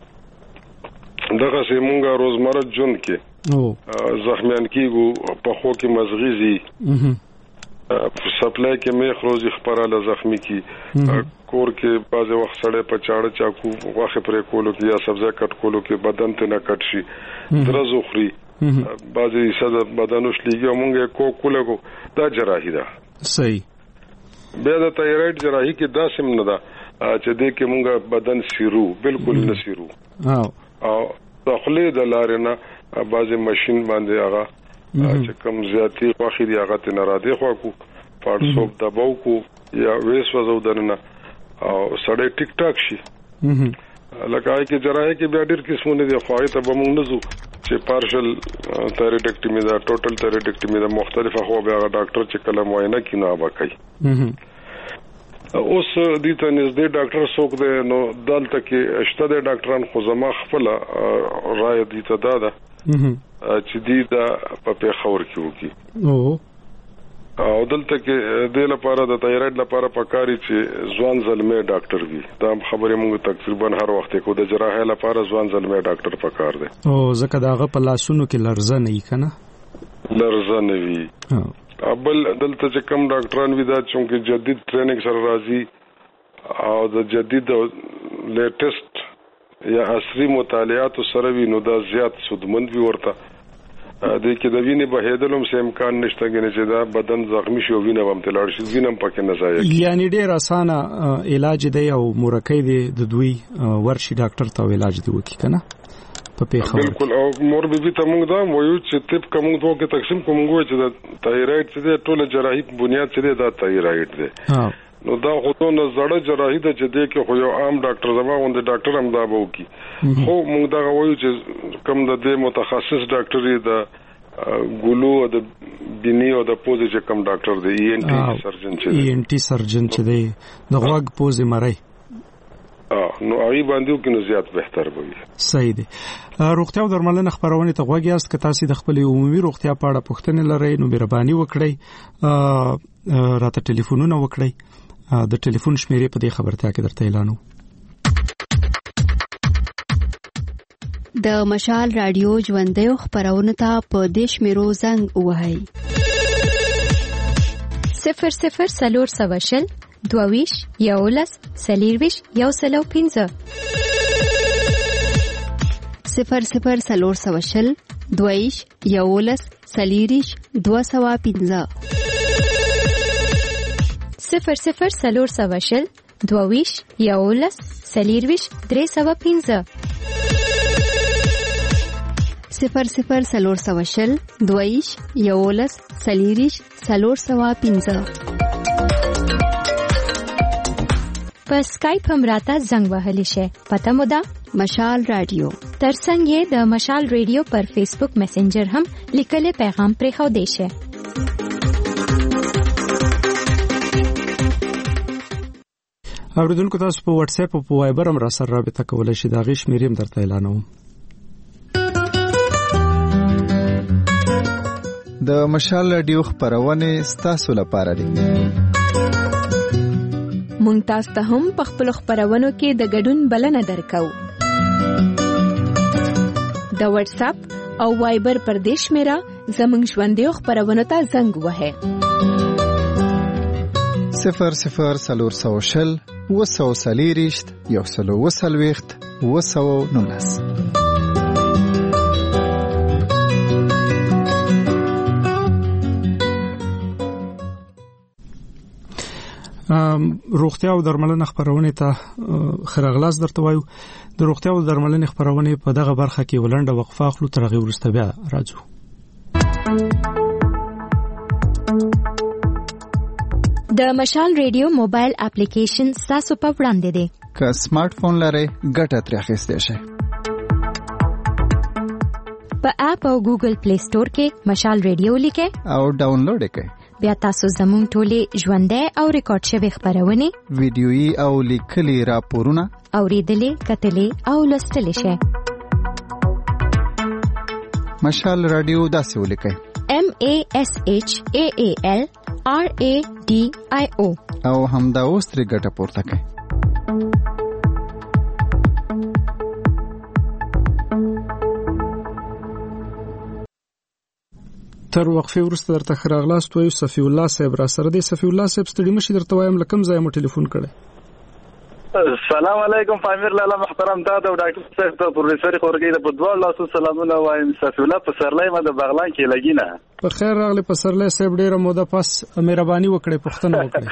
دغه چې مونږه روزمره ژوند کې زخمیان کیږو په خو کې مزغیزي سپلای کې میخ روزي خبره زخمی کی کور کې بعض وخت سړی په چاړه چاکو واخه پرې کولو کې یا سبزی کټ کولو کې بدن ته نه کټ شي درزو خوري بعضی حصہ بدن وشلېږي مونږه کو کولو دا جراحي ده. صحیح. بیا د تایرايډ جراحي کې دا سم نه ده چې دې کې مونږه بدن سیرو بالکل نه سیرو او داخلي د لارې نه بعضی ماشين باندې هغه چې کوم زیاتی واخی دی هغه ته ناراضي خو کو پارسوب دباو کو یا ویس وزو دنه او سړی ټیک ټاک شي لکه آی کې جراحي کې بیا ډېر قسمونه دي خو آی ته به موږ نزو چې پارشل تایرویډکټمي دا ټوټل تایرویډکټمي دا مختلفه خو بیا ډاکټر چې کله معاینه کینه به کوي. اوس دې ته نږدې ډاکټر څوک دی نو دلته کې اشته د ډاکټران خو زما خپل رائے دي ته دا ده چې دې دا په پیښور کې وکي او دلته کې د لپاره د تایرايډ لپاره پکاري چې ځوان زلمه ډاکټر وي. دا خبره موږ تقریبا هر وخت کو د جراحي لپاره ځوان زلمه ډاکټر پکار دی او ځکه داغه په لاسونو کې لرزه نه وي کنه لرزه نه وي. ابل دلته چې کوم ډاکټران وي دا چې جدید ټریننګ سره راځي او د جدید لیټیسټ یا عصري مطالعات سره وي نو دا زیات سودمند وي ورته د کې د وینې بهیدلم سه امکان نشته غني چې دا بدن زخمی شي او وینه هم تلاړ شي وینم پکې نه ځای یعنی ډیر اسانه علاج دی او مرکه دی د دوی ورشي ډاکټر ته علاج دی وکي کنه په پیښه بالکل او مور بي بي ته موږ دا وایو چې طب کوم دوه کې تقسیم کوم غوښ چې د تایرايډ څخه د ټوله جراحي بنیاد څخه دا تایرايډ دی ها نو دا خو ته زړه جراحي د چې د کې خو یو عام ډاکټر زما غوند ډاکټر هم دا وو کی خو موږ دا وایو چې کوم د دې متخصص ډاکټر دی د ګلو د بینی او د پوزې چې کوم ډاکټر دی ای ان ټي سرجن چې ای ان ټي سرجن چې دی د غوږ پوزې مړی ا نو هغه باندې کې نو زیات بهتر وي. صحیح دی. روغتیا او درملنه خبرونه ته غوږی است که تاسو د خپل عمومي روغتیا په اړه پوښتنه لرئ نو مهرباني وکړئ راته ټلیفونونه وکړئ د ټلیفون شمیرې په دې خبرتیا کې درته اعلانو.
د مشال رادیو ژوندۍ خبرونه ته په دیش میرو زنګ وهاي
صفر صفر سلور سواشل دوویش یولس سلیرویش یو سلو پینزه
صفر صفر سلور سواشل دوویش یولس سلیریش دو سوا پینزه
صفر صفر سلور سواشل دوویش یولس سلیرویش درې سوا پینزه
صفر صفر سلور سواشل دوویش یولس سلیریش سلور سوا پینزه په اسکایپ هم راته زنګ وهلی شي. پته مو ده مشال رادیو ترڅنګ یې د مشال رادیو پر فیسبوک میسنجر هم لیکل پیغام پرې خو دی شي.
اوریدونکو تاسو په واتس اپ او په وایبر هم را سره رابطه کولای شئ. دا غي شمیرې هم درته اعلانوم.
د مشال رادیو خبرونه ستاسو لپاره دي.
مونږ تاسو ته هم په خپل خبرونو کې د ګډون بلنه درکو. د واتس اپ او وایبر پر دیش میرا زمنګ ژوندۍ خبرونه ته زنګ وهه
صفر صفر سلور سوشل وسو سلیریشت یو سلو وسلويخت وسو نونس.
روغتیا او درملنه خبرونه ته خرغلاس درته وایو. د روغتیا او درملنه خبرونه په دغه برخه کې ولنډه وقفه اخلو تر هغه وروسته بیا راځو.
د مشال ریډیو موبایل اپلیکیشن تاسو په وړاندې دی.
که سمارټ فون لرئ ګټه ترې اخیستئ شئ.
په اپ او ګوګل پلی سٹور کې مشال ریډیو لیکئ
او ډاونلوډ یې کړئ.
بیا تاسو زموږ ټولې ژوندۍ او ریکارډ شوی خبرونه
ویډیويي او لیکلي راپورونه
اوریدلې کتلې او لوستلې شئ.
مشال رادیو داسې ولیکئ:
M A S H A A L R A D I O
او همدا اوس ترې ګټه پورته کړئ.
تر وقفه وروسته درته خراغلاست وایو صفی الله صاحب را سره دی. صفی الله صاحب ستړي مشي درته وایم لکم ځای مو ټلیفون کړی.
السلام علیکم فامیر لاله محترم تا د ډاکټر صاحب ته پروفیسور خورګی د بدوال لاسو سلامونه وایم. صفی الله په سرلای ما د بغلان کې لګینه. په
خیر راغلی په سرلای صاحب ډیره موده پس مهرباني وکړئ پښتنه وکړئ.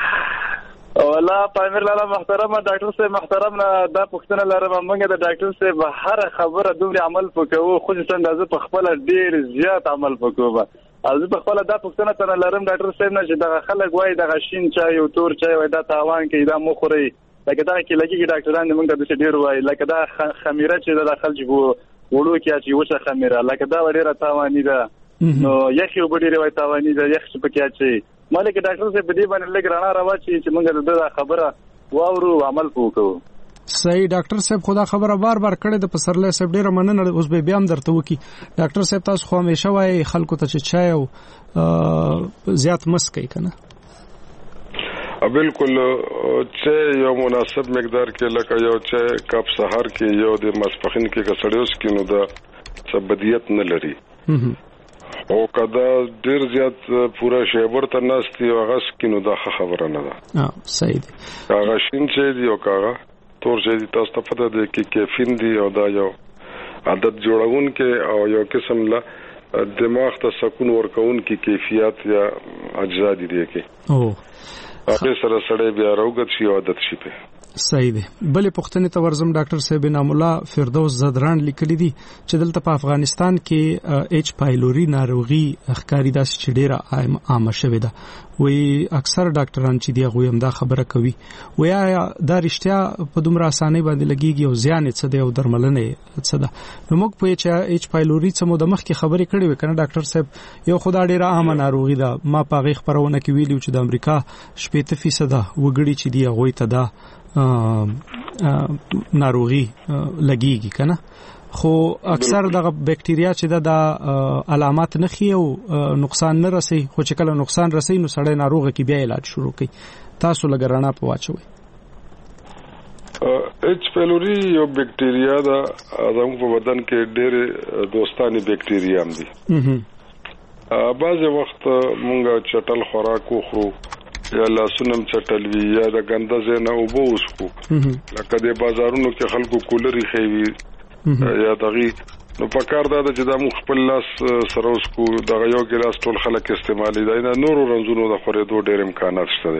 والله فامیر لاله محترم ډاکټر صاحب محترم دا پښتنه لرم موږ د ډاکټر صاحب هر خبره دومره عمل وکړو خو څنګه په خپل ډیر زیات عمل وکړو. از په خپل دا پښتنه تنه لرم ډاکټر صاحب نه چې د خلک وای د غشین چای او تور چای وای دا تاوان کې دا مخوري لکه دا کې لګي ډاکټران موږ د څه ډیر وای لکه دا خمیره چې د خلک وو وړو کې چې وڅه خمیره لکه دا ډیره تاوانی ده نو یخي وبډیره وای تاوانی ده یخ چې پکې چې مالک ډاکټر صاحب دې باندې لګ رانا راوچی چې موږ د خبره واورو عمل وکړو.
صحیح ډاکټر صاحب خدا خبره بار بار کړې د پسرله صاحب ډیره مننه اوس به بیا هم درته وکی. ډاکټر صاحب تاسو خو همیشه وای خلکو ته چې چای او زیات مسکې کنه.
بالکل چې یو مناسب مقدار کې لکه یو چې کپ سحر کې یو د مسپخین کې کسړیوس کې نو دا سبدیت نه لري او کدا ډیر زیات پورا شیبر ته ناشتي او غس کې نو دا خبره نه ده.
اه صحیح دي.
هغه شین چې دی او کاغه تور چې تاسو ته پته ده کې کیفین دی او دا یو عادت جوړون کې او یو قسم لا دماغ ته سکون ورکون کې کیفیت یا اجزا دي دی کې او هغه سره سره بیا راوګت شي عادت شي په
صحیح دی. بلې پښتنې ته ورزم ډاکټر صاحب انعام الله فردوس زدران لیکلي دي چې دلته په افغانستان کې ایچ پایلوري ناروغي ښکاری داسې چې ډیره عامه شوې ده. وی اکثر ډاکټران چې دی غوي هم دا خبره کوي وی دا رښتیا په دومره اسانه باندې لګيږي او زیان څه دی او درملنه څه ده. نو موږ په ایچ ایچ پایلوري څه مو د مخ کې خبرې کړې وې کنه ډاکټر صاحب یو خدای ډیره عامه ناروغي ده. ما په غي خبرونه کې ویلو چې د امریکا شپږ فیصد وګړي چې دی غوي ته دا ناروغي لګيږي کنه خو اکثر دغه بکټریا چې د علامات نه خي او نقصان نه رسي خو چې کله نقصان رسي نو سړی ناروغ کی بیا علاج شروع کوي. تاسو لګرانا په واچوي.
ایچ پایلوري یو بکټریا ده زموږ په بدن کې ډېر دوستانه بکټریا هم دي. بعض وخت مونږ چټل خوراک خورو یا لاسونم چټلوي یا د ګنده زنه او بو وسکو لکه د بازارونو کې خلکو کولري خوي یا دغه نو پکار دا چې د مخ خپل لاس سره وسکو دغه یو ګلاس ټول خلک استعمالي دا نه نورو رنځونو د خورېدو ډېر امکانات شته.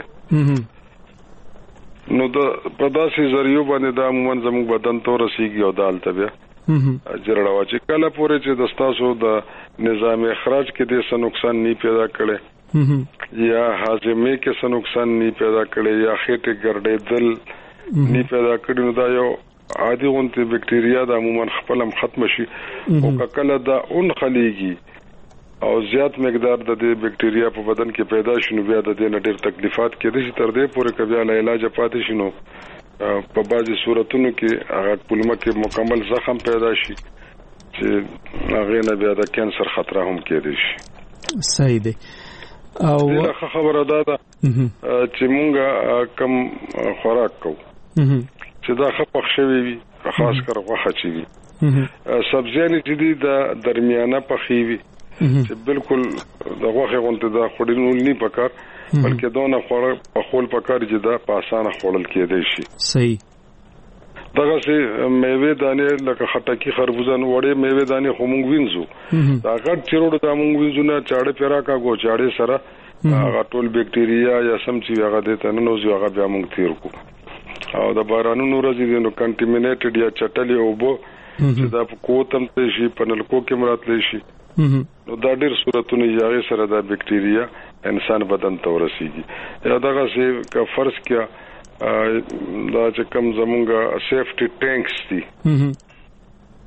نو د په داسې ذریعہ باندې د عموما زموږ بدن ته رسیږي او دالته بیا جوړه واچي کله پورې چې د تاسو د نظام اخراج کې د څه نقصان نه پیدا کړي یا هاضمه کې څه نقصان نه پیدا کړي یا خېټه ګرځېدل نه پیدا کړي نو دا یو عادي غونته بکټریا د عموما خپلم ختم شي او کله دا اون خليږي او زیات مقدار د دې بکټریا په بدن کې پیدا شونه بیا د دې نډیر تکلیفات کې د تر دې پورې کبي علاج پاتې شنو په بعضي صورتونو کې هغه کلمه کې مکمل زخم پیدا شي چې هغه نه بیا د کانسر خطر هم کېدی شي.
صحیح دی.
او خبره ده چې مونږه کم خوراک کوو چې دا خپخ شوی وي خاص کر غوښه چي وي سبزیانې چې دي د درمیانه پخې وي چې بالکل د غوښه غونته دا خورینول نه پکار بلکې دونه خوړ په خپل پکار چې دا په اسانه خورل کېدای شي.
صحیح.
دغه سي میوه دانه لکه خټکی خربوزه نو وړې میوه دانه خو مونږ وینځو دا غټ چیرړو د مونږ وینځو نه چاړه پیرا کا گو چاړه سره هغه ټول بکټریا یا سم چې هغه د تننو زو هغه بیا مونږ تیر کو او د بارانونو ورځې نو کنټامینیټډ یا چټلې او بو چې دا په کوتم ته شي پنلکو کې مراتلی شي نو دا ډېر صورتونه یې سره د بکټریا انسان بدن ته ورسیږي. یا دغه سي کا فرض کیا دا چې کوم زمونږه سیفټي ټانکس دي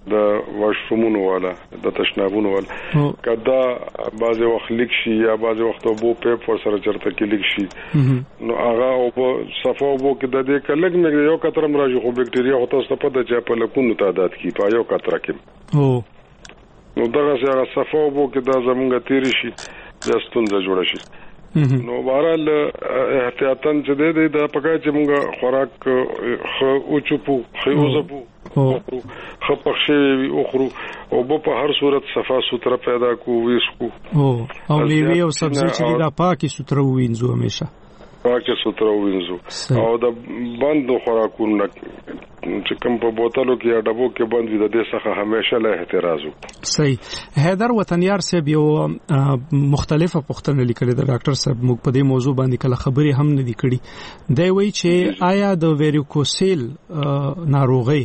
د واشرومونو والا د تشنابونو والا کدا بعض وخت لیک شي یا بعض وخت وبو پیپ ور سره چرته کې لیک شي نو هغه او په صفو وبو کې د دې کلګ مې یو کتر راځي خو بکټریا هوته ستپد چې په لکونو تعداد کې په یو کتر کې او نو دغه هغه صفو وبو کې دا زمونږ تیری شي د ستونزه جوړ شي نو بهرحال احتیاطاً چې دی دی دا پکای چې موږ خوراک خو او چوپو خو زبو خو پخښي او خرو او په هر صورت صفا سوتره پیدا کو ویسکو او
او میوه او سبزی چې دا پاکي سوتره وینځو همیشه
پاکي سوتره وینځو او د بند خوراکونو چې کوم په بوتلو کې یا ډبو کې بند وي د دې څخه همیشه له احتراز وکړو.
صحیح. حیدر وطنیار صاحب یو مختلفه پوښتنه لیکلې ده ډاکټر صاحب موږ په دې موضوع باندې کله خبرې هم نه دي کړې. دی وایي چې آیا د ویریکوسیل ناروغي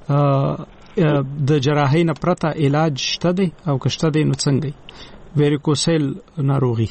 د جراحۍ نه پرته علاج شته دی او که شته دی نو څنګه ویریکوسیل ناروغي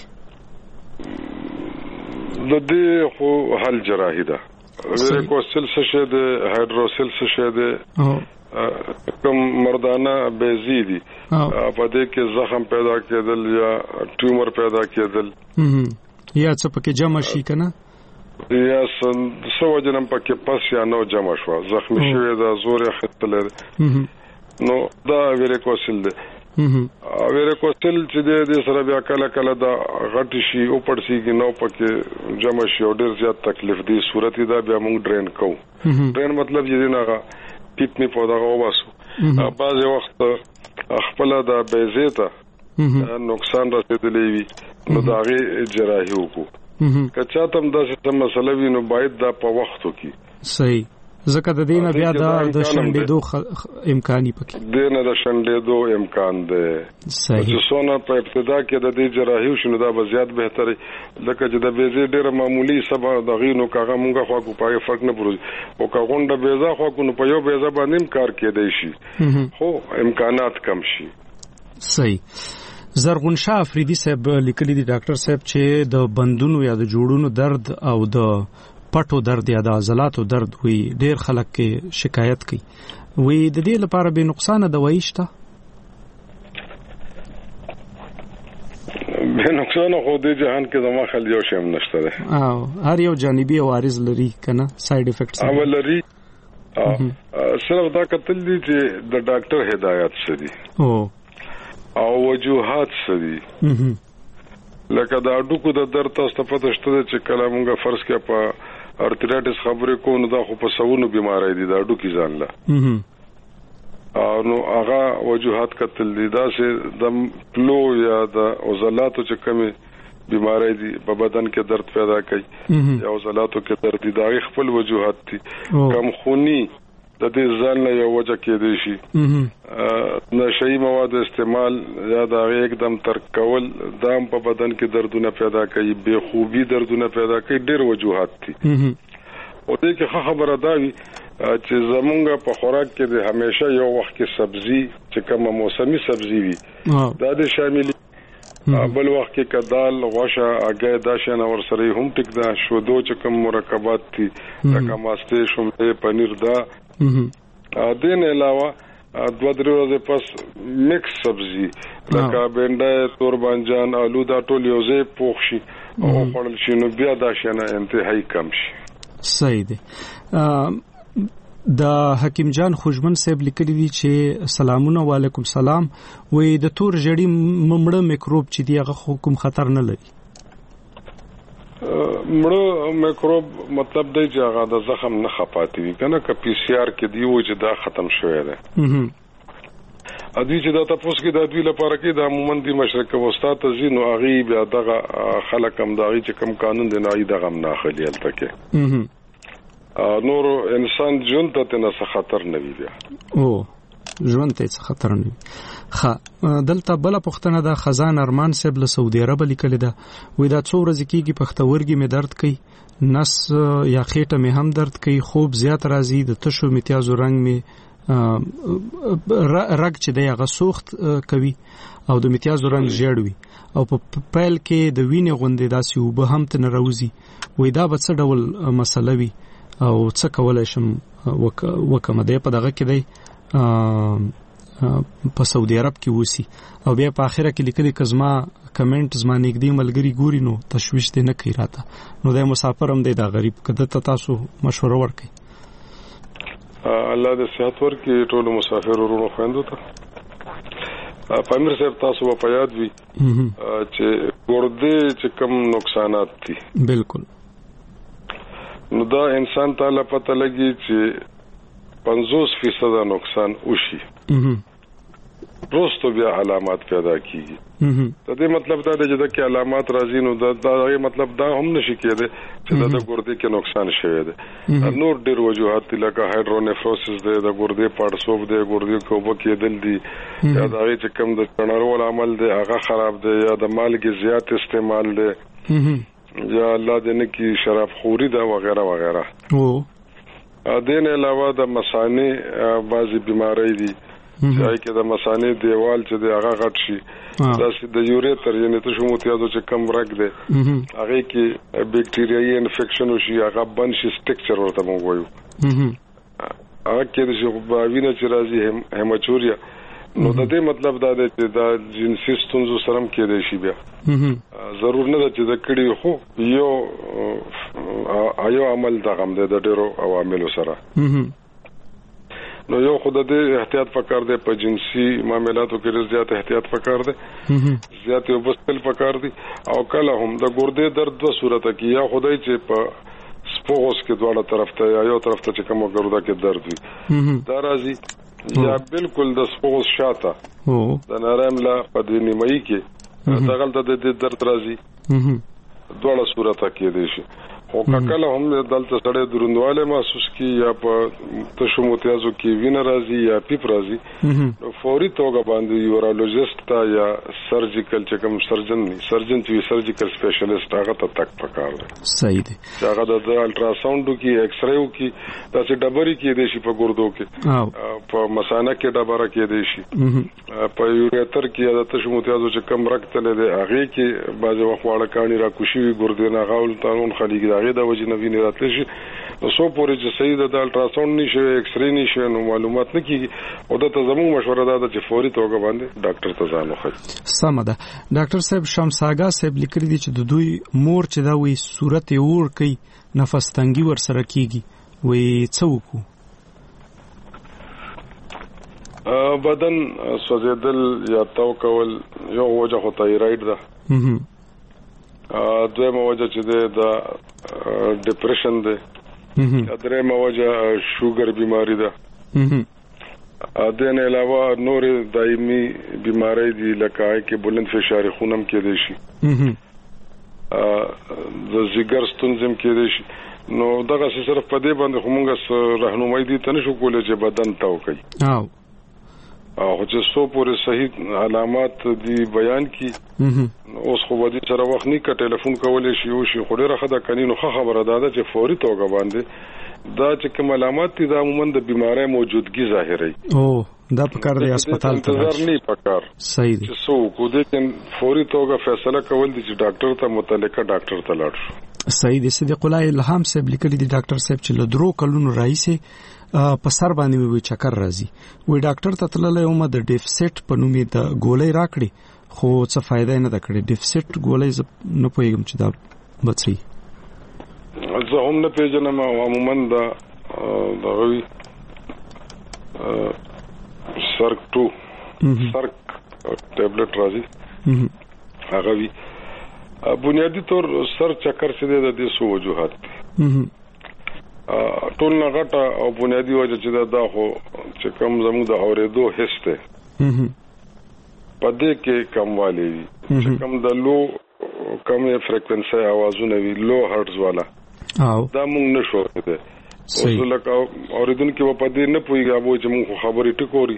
د دې خو حل جراحي ده. ویریکوسیل څه شی دی هایدروسیل څه شی دی کوم مردانه بیزی دي په دې کې زخم پیدا کېدل یا ټیومر پیدا کېدل
یا څه پکې جمع شي کنه
یا څه وجنم پکې پس یا نو جمع شو زخم شوی دا زور خپل نو دا ویریکوسیل دی. ویریکوسیل چې د سره بیا کله کله دا غټ شي او پړسي کې نو پکې جمع شي او ډیر زیات تکلیف دی صورت دا بیا موږ ډرین کوو. ډرین مطلب چې نه هغه پیپ می په دغه واسو بعض وخت خپل دا بیزیته نقصان رسیدلی وي نو دا غي جراحي وکړو کچا تم دا څه مسله وي نو باید دا په وختو کې
صحیح زکه د دینه بیا د شنډېدو امکاني پکې
دینه د شنډېدو امکان دی.
صحیح.
چې څونه په ابتدا کې د دې جراحي شنو دا به زیات بهتري لکه چې د بیزې ډېر معمولی سبا د غینو کاغه مونږه خو کو پای فرق نه پروي او کاغونډه بیزا خو کو نو په یو بیزا باندې کار کېدای شي خو امکانات کم شي.
صحیح. زرغون شاه افریدي صاحب لیکلي دي ډاکټر صاحب چې د بندونو یا د جوړونو درد او د پټو درد یا د عضلاتو درد وي ډیر خلک کې شکایت کوي وي د دې لپاره به نقصان دوايي شته
به نقصان خو د جهان کې زما خل یو شی هم نشته ده
او هر یو جانبي عوارض لري کنه ساید افیکټس
او لري صرف دا کتل دي چې د ډاکټر هدایت سدي
او
او وجوهات سدي لکه دا ډوکو د درد تاسو ته پته شته چې کله مونږه فرض کې په ارترایټس خبرې کوو نو دا خو په سونو بیماری دي دا ډوکی ځان لا نو هغه وجوهات کتل دي دا چې د پلو یا د عضلاتو چې کومي بیماری دي په بدن کې درد پیدا کوي یا عضلاتو کې درد دي دا خپل وجوهات دي کم خوني د دې ځان له یو وجه کې دي شي نشئی مواد استعمال یا دا एकदम ترک کول دام په بدن کې دردونه پیدا کوي بے خوبي دردونه پیدا کوي ډېر وجوهات دي او دې کې خبره دا وي چې زمونږ په خوراک کې د همیشه یو وخت کې سبزي چې کومه موسمي سبزي وي دا د شامل بل وخت کې کدال غوښه اګه دا شنه ور سره هم ټیک دا شودو چې کوم مرکبات دي لکه ماسته شومته پنیر دا دین علاوه دو درې ورځې پس میکس سبزي لکه بنډه توربانجان آلو دا ټول یو ځای پوښ شي او خپل شي نو بیا دا شنه انتهایی کم شي.
صحیح دی. د حکیم جان خوشمن صاحب لیکلي دي چې سلامونه وعلیکم سلام وې د تور جړی ممړه میکروب چې دی هغه کوم خطر نه لري.
مړه میکروب مطلب دی چې هغه د زخم نه خپاتې وي کنه که پی سی آر کې دی و چې دا ختم شوی دی ا دې چې دا تاسو کې د دوی لپاره کې د عموما د مشرق وسطا ته زینو اغي بیا دغه خلک هم دغه چې کم قانون دی نه دغه نه خلی الته کې نور انسان جون ته نه څه خطر نه وي بیا
او ژوند ته څه خطر نه وي. خا دلته بل پښتنه د خزان ارمان صاحب له سعودي عرب لیکل ده وې دا څو ورځې کېږي پښتورګي مې درد کوي نس یا خېټه مې هم درد کوي خوب زیات راځي د تشو امتیازو رنگ مې رګ چې دی هغه سوخت کوي او د امتیازو رنگ ژیړ وي او په پیل کې د وینې غوندې داسې وبه هم ته ناروزي وې دا به څه ډول مسله وي او څه کولای شم وکم دی په دغه کې دی په سعودي عرب کې وسی او بیا په اخره کې لیکلي کزما کمنټ زما نګدي ملګری ګوري نو تشويش دې نه کوي راته نو د مسافر هم د غریب کده ته تاسو مشوره ورکړي
الله دې صحت ورکړي ټول مسافر ورونو خويندو ته پامیر صاحب تاسو په یاد وي چې ګردې چې کم نقصانات دي
بالکل
نو دا انسان ته لا پته لګي چې پنځوس فیصد نقصان وشي روستو بیا علامات پیدا کیږي دا دې مطلب دا دی چې دا کې علامات راځي نو دا دا مطلب دا هم نشي کېده چې دا د ګردې کې نقصان شوی دی نور ډېر وجوهات دي لکه هایډرونیفروسس دی د ګردې پړسوب دی ګردې کې وب کېدل دي یا دا چې کم د چنارول عمل دی هغه خراب دی یا د مالګې زیات استعمال دی یا الله دې نه کې شراب خوري دا وغیرہ وغیرہ او دین علاوه د مثانه بعضی بیماری دي چې کې د مثانه دیوال چې د هغه غټ شي دا چې د یوریتر یعنی ته شمو تیادو چې کم رګ دی هغه کې بیکټیریایي انفیکشن وشي هغه بن شي سټرکچر ورته مونږ وایو هغه کې د شوباوینه چې راځي هیماچوریا نو د دې مطلب دا دی چې دا جنسي ستونزو سره هم کېدای شي بیا ضرور نه ده چې د کړي خو یو ایو عمل د غم د ډیرو عواملو سره نو یو خود دې احتیاط پکار دی په جنسي معاملاتو کې زیات احتیاط پکار دی زیات یو بسل پکار دی او کله هم د ګردې درد د صورت کې یا خدای چې په سپوغس کې دواړه طرف ته یا یو طرف ته چې کومه ګرده کې درد وي دا راځي یا بالکل د سپوغس شاته د نرم لا په دې نیمایي کې دغلته د درد راځي دواړه صورت کې دي شي او کله هم دلته سړی دروندواله محسوس کی یا په تشو متیازو کې وینه راځي یا پیپ راځي فوري توګه باندې یورولوژیست تا یا سرجیکل چې کوم سرجن نه سرجن چې سرجیکل سپیشلیست هغه ته تک پکار دی
صحیح دی
هغه د الټراساوند کې ایکس ریو کې تاسو ډبري کې دی شي په ګردو کې په مثانه کې ډبره کې دی شي په یوریتر کې د تشو متیازو چې کم رګ تل دی هغه کې بعض وخت واړه کانی را کوشي ګردې نه غاول تاون خلیږي دا وجه نوی نه راتلی شي نو سو پورې چې صحیح د الټراساوند نشي ایکس ری نشي نو معلومات نه کیږي او د تزمو مشوره ده چې فوري توګه باندې ډاکټر ته ځان وخت
سم ده ډاکټر صاحب شمساګا صاحب لیکلي دي چې د دوی مور چې دا وي صورت اور کوي نفس تنګي ور سره کیږي وي څوک
بدن سوځیدل یا تو کول یو وجه هو تایراید ده دویمه وجه چې د ډیپریشن ده درېمه وجه شوګر بیماری ده دین علاوه نور دایمي بیماری دي لکه کې بلند فشار خونم کې دي شي د زیګر ستونزم کې دي شي نو دغه صرف په دې باندې همغه راهنمایي دي تنه شو کولای چې بدن تاو کوي
او
او چې سو پورې صحیح علامات دی بیان کی اوس خو ودی سره وخت نه ک ټلیفون کولای شي او شي خو ډیره خدای کینو خبره ده چې فوري توګه باندې دا چې کوم علامات دي د عموما د بیماری موجودګي ظاهري
او دا پکار دی هسپتال ته
انتظار نه پکار
صحیح دی
سو کو دې فوري توګه فیصله کول دي چې ډاکټر ته متعلقه ډاکټر ته لاړ شو
صحیح دی صدیق الله الهام صاحب لیکلي دي ډاکټر صاحب چې له درو کلونو راځي په سر باندې وی چکر راځي وی ډاکټر ته تللې اومه د ډیفسټ په نومې د ګولۍ راکړي خو څه فائدہ نه ده کړې ډیفسټ ګولۍ نه پوهیږم چې دا بچي
زه هم نه پیژنم عموما دا دغوی سرک ټو سرک ټابلیټ راځي هغه وی بنیادی طور سر چکر څه ده د دې سو وجوهات دي ټول نه غټه او بنیادی وجه چې دا خو چې کم زموږ د اورېدو حس ته پدې کې کموالی وي چې کم د لو کم فریکوئنسي اوازونه وي لو هرتز والا
او
دا موږ نشو ته اوس لکه اوریدونکو په دې نه پويږي ابو چې موږ خبرې ټکوري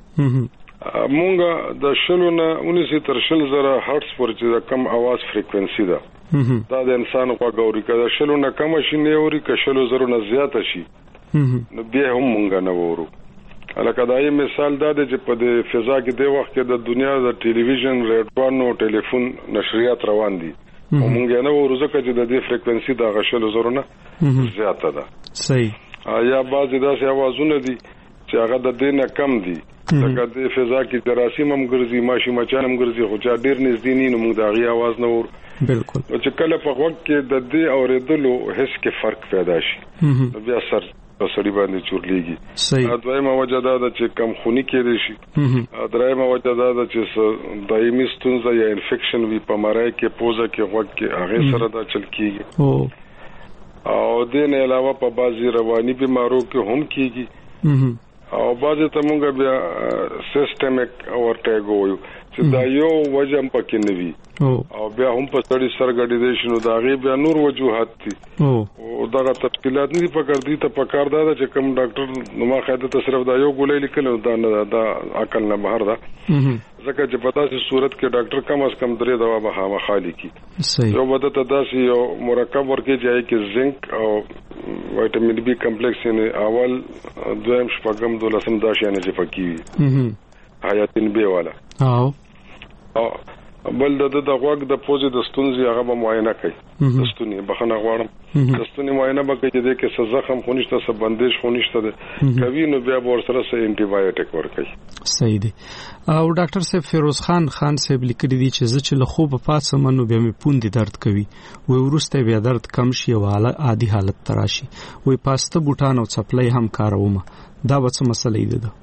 موږ د شلونه اونیس تر شل زره هرتز پر چې کم आवाज فریکوئنسي ده دا د انسان په غوړي کده شلونه کم شي نه اوري که شلو زره نه زیات شي نو بیا هم مونږ نه وورو الکه دا یې مثال دا دی چې په د فضا کې د وخت کې د دنیا د ټلویزیون ریډیو ټلیفون نشریات روان دي او مونږ نه وورو ځکه چې د دې فریکوئنسي د غشلو زره نه زیاته ده
صحیح
یا بعضی داسې اوازونه دي چې هغه د دې نه کم دي ځکه د فضا کې جراثیم هم ګرځي ماشي مچان هم ګرځي خو چا ډیر نږدې نه نو موږ د هغې اواز نه ور
بالکل
چې کله په وخت کې د دې اورېدلو هیڅ کې فرق پیدا شي بیا سر په سړي باندې چورلېږي
صحیح
دویمه وجه دا ده چې کم خوني کېدی شي درېیمه وجه دا ده چې دایمي ستونزه یا انفیکشن وي په مرای کې پوزه کې غوږ کې هغې سره دا چل کېږي او دې نه علاوه په بعضې رواني بیمارو کې هم کېږي او بعضې ته مونږ بیا سیسټمیک اورټیګ وایو چې دا یو وجه هم پکې نه وي او بیا هم په سړي سر ګډېدی شي نو د هغې بیا نور وجوهات دي او دغه تفصیلات نه دي پکار دي ته پکار دا ده چې کوم ډاکټر نو ما خاطر ته صرف دا یو ګولۍ لیکل دا نه دا عقل نه بهر ده ځکه چې په داسې صورت کې ډاکټر کم از کم درې دوا به خامخا لیکي یو به درته داسې یو مرکب ورکړي چې هغې کې زنک او وایټامین بي کمپلیکس یعنې اول دویم شپږم دولسم دا شیانې چې پکې وي حیاتین بي والا او بل د د غوږ د پوزې د ستونزې هغه به معاینه کوي د ستوني بخښنه غواړم د ستوني معاینه به کوي چې دې کې څه زخم خو نشته څه بندیش خو نشته دی کوي نو بیا به ورسره څه انټي بایوټیک ورکوي
صحیح دی او ډاکټر صاحب فیروز خان خان صاحب لیکلي دي چې زه چې له خوبه پاڅم نو بیا مې پوندې درد کوي وایي وروسته بیا درد کم شي او عادي حالت ته راشي وایي پاسته بوټان او څپلۍ هم کاروم دا به څه مسله ده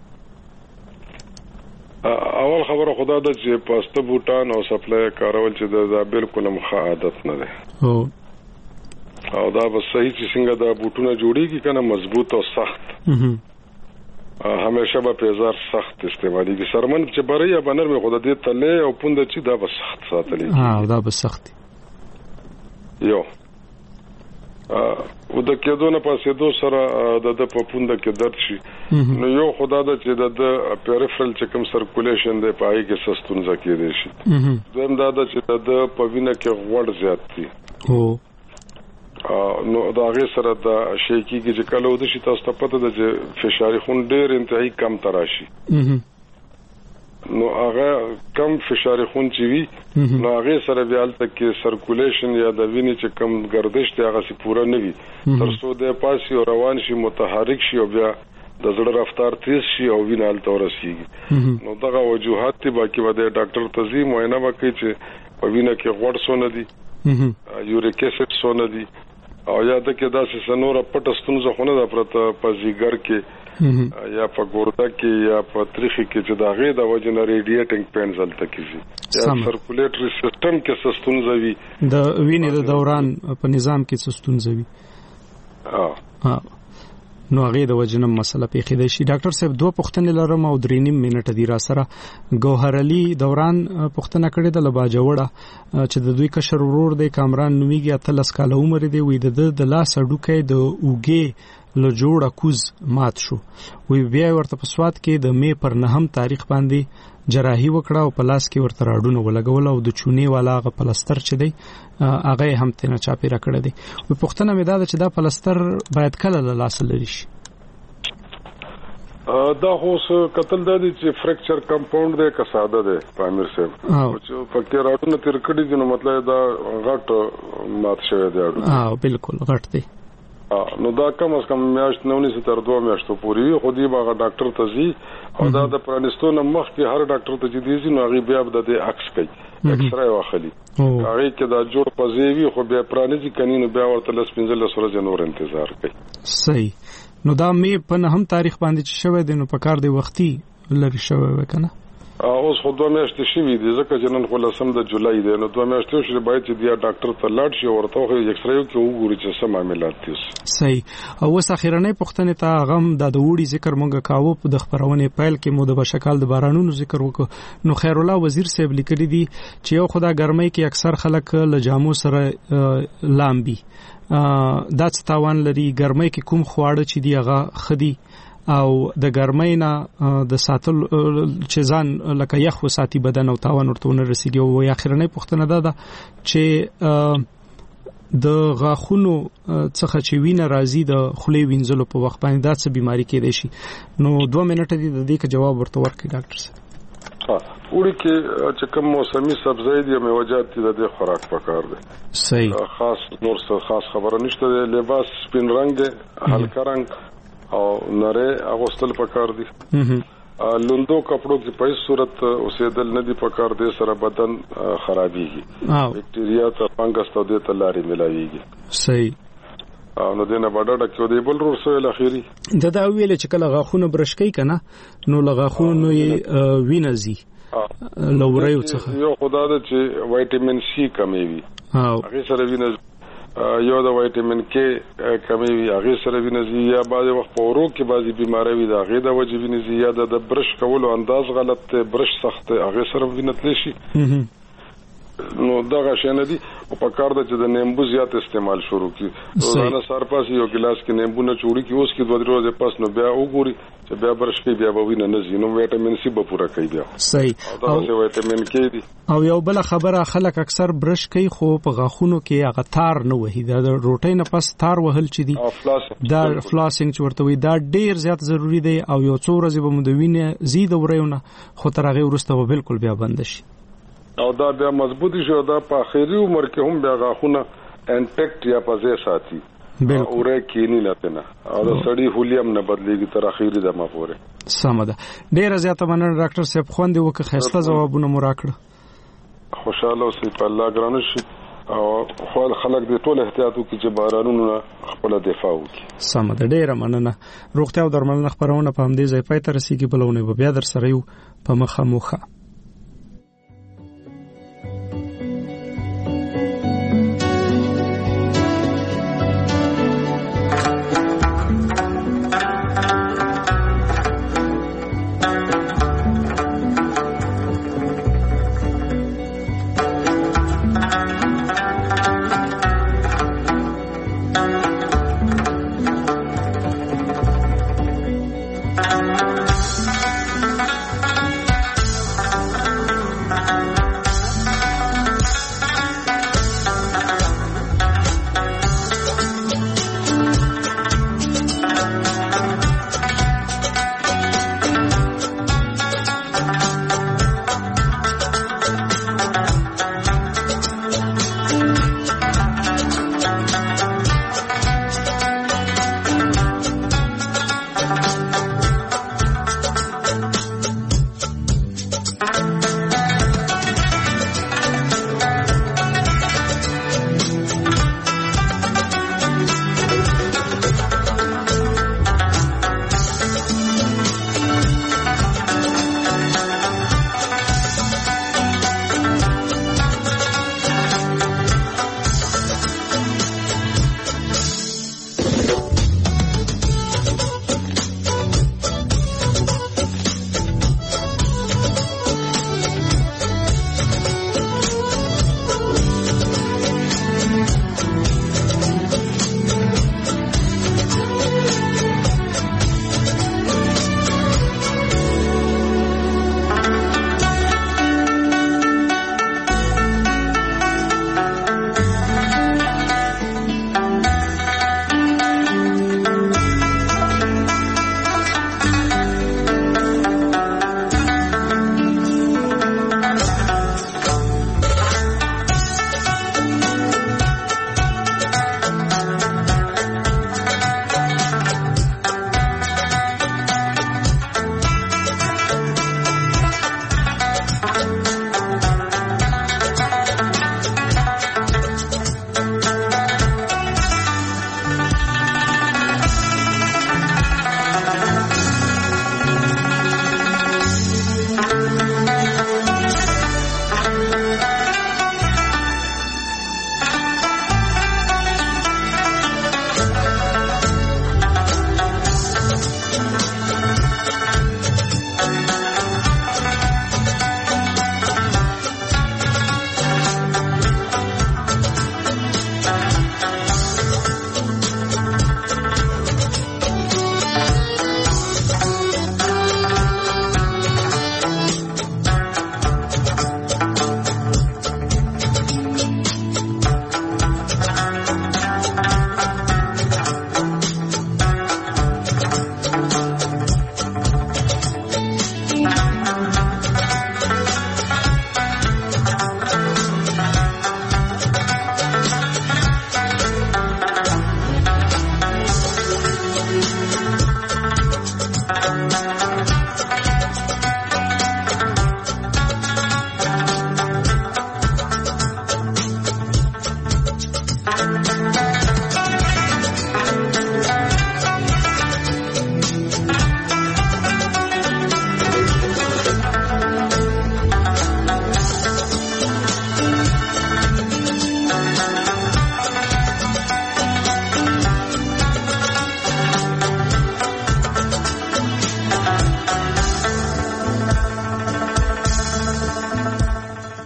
اول خبره خدا ده چې پاسته بوټان او سپلای کارول چې دا بالکل مخه عادت نه ده
او
او دا به صحیح چې څنګه دا بوټونه جوړیږي کنه مضبوط او سخت همیشه به پیزار سخت استعمالي کی سرمن چې بره یا بنر مې خدا دې تله او پوند چې دا به سخت ساتلی
ها دا به سخت
یو او د کېدو نه پاسې دو سره د د په پونده کې درد شي نو یو خدا ده چې د پیریفرل چې کوم سرکولیشن دی په هغې کې څه ستونزه کېدی شي دویم دا ده چې د په وینه کې غوړ زیات دي نو د هغې سره دا شی کېږي چې کله وده شي تاسو ته پته ده چې فشاري خون ډېر انتهایي کم ته راشي نو هغه کم فشار خون چې وي نو هغه سره بیا هلته کې سرکولیشن یا د وینې چې کم گردش دی هغه سي پوره نه وي تر څو د پاسي او روان شي متحرک شي او بیا د زړه رفتار تیز شي او وینه هلته ورسیږي نو دغه وجوهات دي باقي به د ډاکټر تزي معاینه وکړي چې په وینه کې غوړ څونه دي یوریک اسید څونه دي او یا د کې داسې سنوره پټه ستونزه خو نه ده پرته په ځیګر کې یا په ګورده کې یا په تریخي کې چې د هغې د وجې نه ریډیټینګ پینز هلته کېږي یا سرکولیټري سیسټم کې څه ستونزه وي
د وینې د دوران په نظام کې څه ستونزه وي نو هغې د وجې نه مسله پیښېدی شي ډاکټر صاحب دوه پوښتنې لرم او درې نیم منټه دي را سره ګوهر علي دوران پوښتنه کړې ده له باجوړه چې د دوی کشر ورور دی کامران نومیږي اتلس کاله عمر دی وایي د ده د لاس هډوکی د اوږې له جوړه کوز مات شو وی بیا ورته په سواد کې د می پر نهم تاریخ باندې جراحي وکړه او په لاس کې ورته راډونه ولګول او د چونې والا غ پلستر چي دی هغه هم تنه چاپیره کړی دی وی پښتنه مې دا چې دا پلستر باید کله له لاس لري شي
دا اوس قتل د دې چې فریکچر کمپاوند دی که ساده دی پامیر صاحب چې پکې راډونه تیر کړی دي نو مطلب دا غټ مات شوی دی
ها بالکل غټ دی
نو دا کم از کم میاشت نه ونیسي تر دوه میاشتو پورې خو دې به هغه ډاکټر ته ځي او دا د پرانیستو نه مخکې هر ډاکټر ته چې دی ځي نو هغې بیا به د دې عکس کوي اکسرای واخلي هغې کې دا جوړ پځې وي خو بیا پرانیزي کني نو بیا ورته لس پنځلس ورځې نور انتظار کوي
صحیح نو دا مې په نهم تاریخ باندې چې شوی دی نو په کار دی وختي لري شوی وی که نه
اوس خو دوه میاشتې شوي دي ځکه چې نن خو لسم د جولای دی نو دوه میاشتې شوې باید چې بیا ډاکټر ته لاړ شي او ورته وښیي اکسرې وکړي وګوري چې څه معاملات دي
صحیح او اوس اخرنۍ پوښتنې ته هغه هم دا د اوړي ذکر مونږ کاوه د خپرونې پیل کې مو د بشکال د بارانونو ذکر وکړو نو خیر الله وزیر صاحب لیکلي دي چې یو خو دا ګرمۍ کې اکثر خلک له جامو سره لامبي دا څه تاوان لري ګرمۍ کې کوم خواړه چې دي هغه ښه دي او د ګرمۍ نه د ساتل چې ځان لکه یخ وساتي بدن او تاوان ورته ونه رسیږي او اخرنۍ پوښتنه ده ده چې د غاښونو څخه چې وینه راځي د خولې وینځلو په وخت باندې دا څه بیماری کېدای شي نو دوه منټه دي د دې جواب ورته ورکړي ډاکټر صاحب
وړي کې چې کوم موسمي سبزی دي میوجات دي د خوراک پکار دي
صحیح
خاص نور څه خاص خبره نشته دی لباس سپین رنگ دی هلکه رنگ او نره اغوستل پکار دي لوندو کپړو کې په هیڅ صورت اوسېدل نه دي پکار دي سره بدن خرابيږي بکټریا ته فنګس ته د تلاري ملاويږي
صحیح
نو دینه باډه کې دی بل ور سویل اخیری
د دا ویل چې کله غاخونه برش کوي کنه نو لغاخونه یې وینځي لورایو څخه
یو خدای د چې وایټامین سی کمی وي هغه سره وینځ یو د وایټامین کې کمی وي هغه سره وینځي یا بعض وخت په ورو کې بعضی بیماری وي دا غي د وجې وینځي یا د برش کولو انداز غلط ته برش سخت هغه سره وینتل شي نو دغه شنه دي او په کار د چې د نیمبو زیات استعمال شروع کی روزانه سر پاس یو ګلاس کې نیمبو نه چوړي کی اوس کې دوه ورځې پس نو بیا وګوري چې بیا برش کې بیا به وینه نه زینو ویټامین سی به پورا کوي بیا
صحیح
او دا ویټامین کې دي
او یو بل خبره خلک اکثر برش کوي خو په غاخونو کې هغه تار نه وهي دا روټۍ نه پس تار وهل چي دي دا فلاسینګ چورته وي دا ډیر زیات ضروری دی او یو څو ورځې به مو د وینې زیاده ورېونه خو تر هغه ورسته به بالکل بیا بند شي
او دا بیا مضبوطی شو دا په اخیری عمر کې هم بیا غاخونه انټیکټ یا پځه ساتي اوره کینی لته نه او دا سړی هولیم نه بدلیږي تر اخیری د ما پورې
سم ده ډیر زیاته مننه ډاکټر صاحب خوندې وکړه خسته جوابونه مو راکړه
خوشاله اوسئ په الله ګران شي او خپل خلک دې ټول احتیاط وکړي چې بارانونو خپل دفاع وکړي
سم ده ډیر مننه روغتیا او درملنه خبرونه په همدې ځای پای ته رسیدي بلونه بیا در سره یو په مخه موخه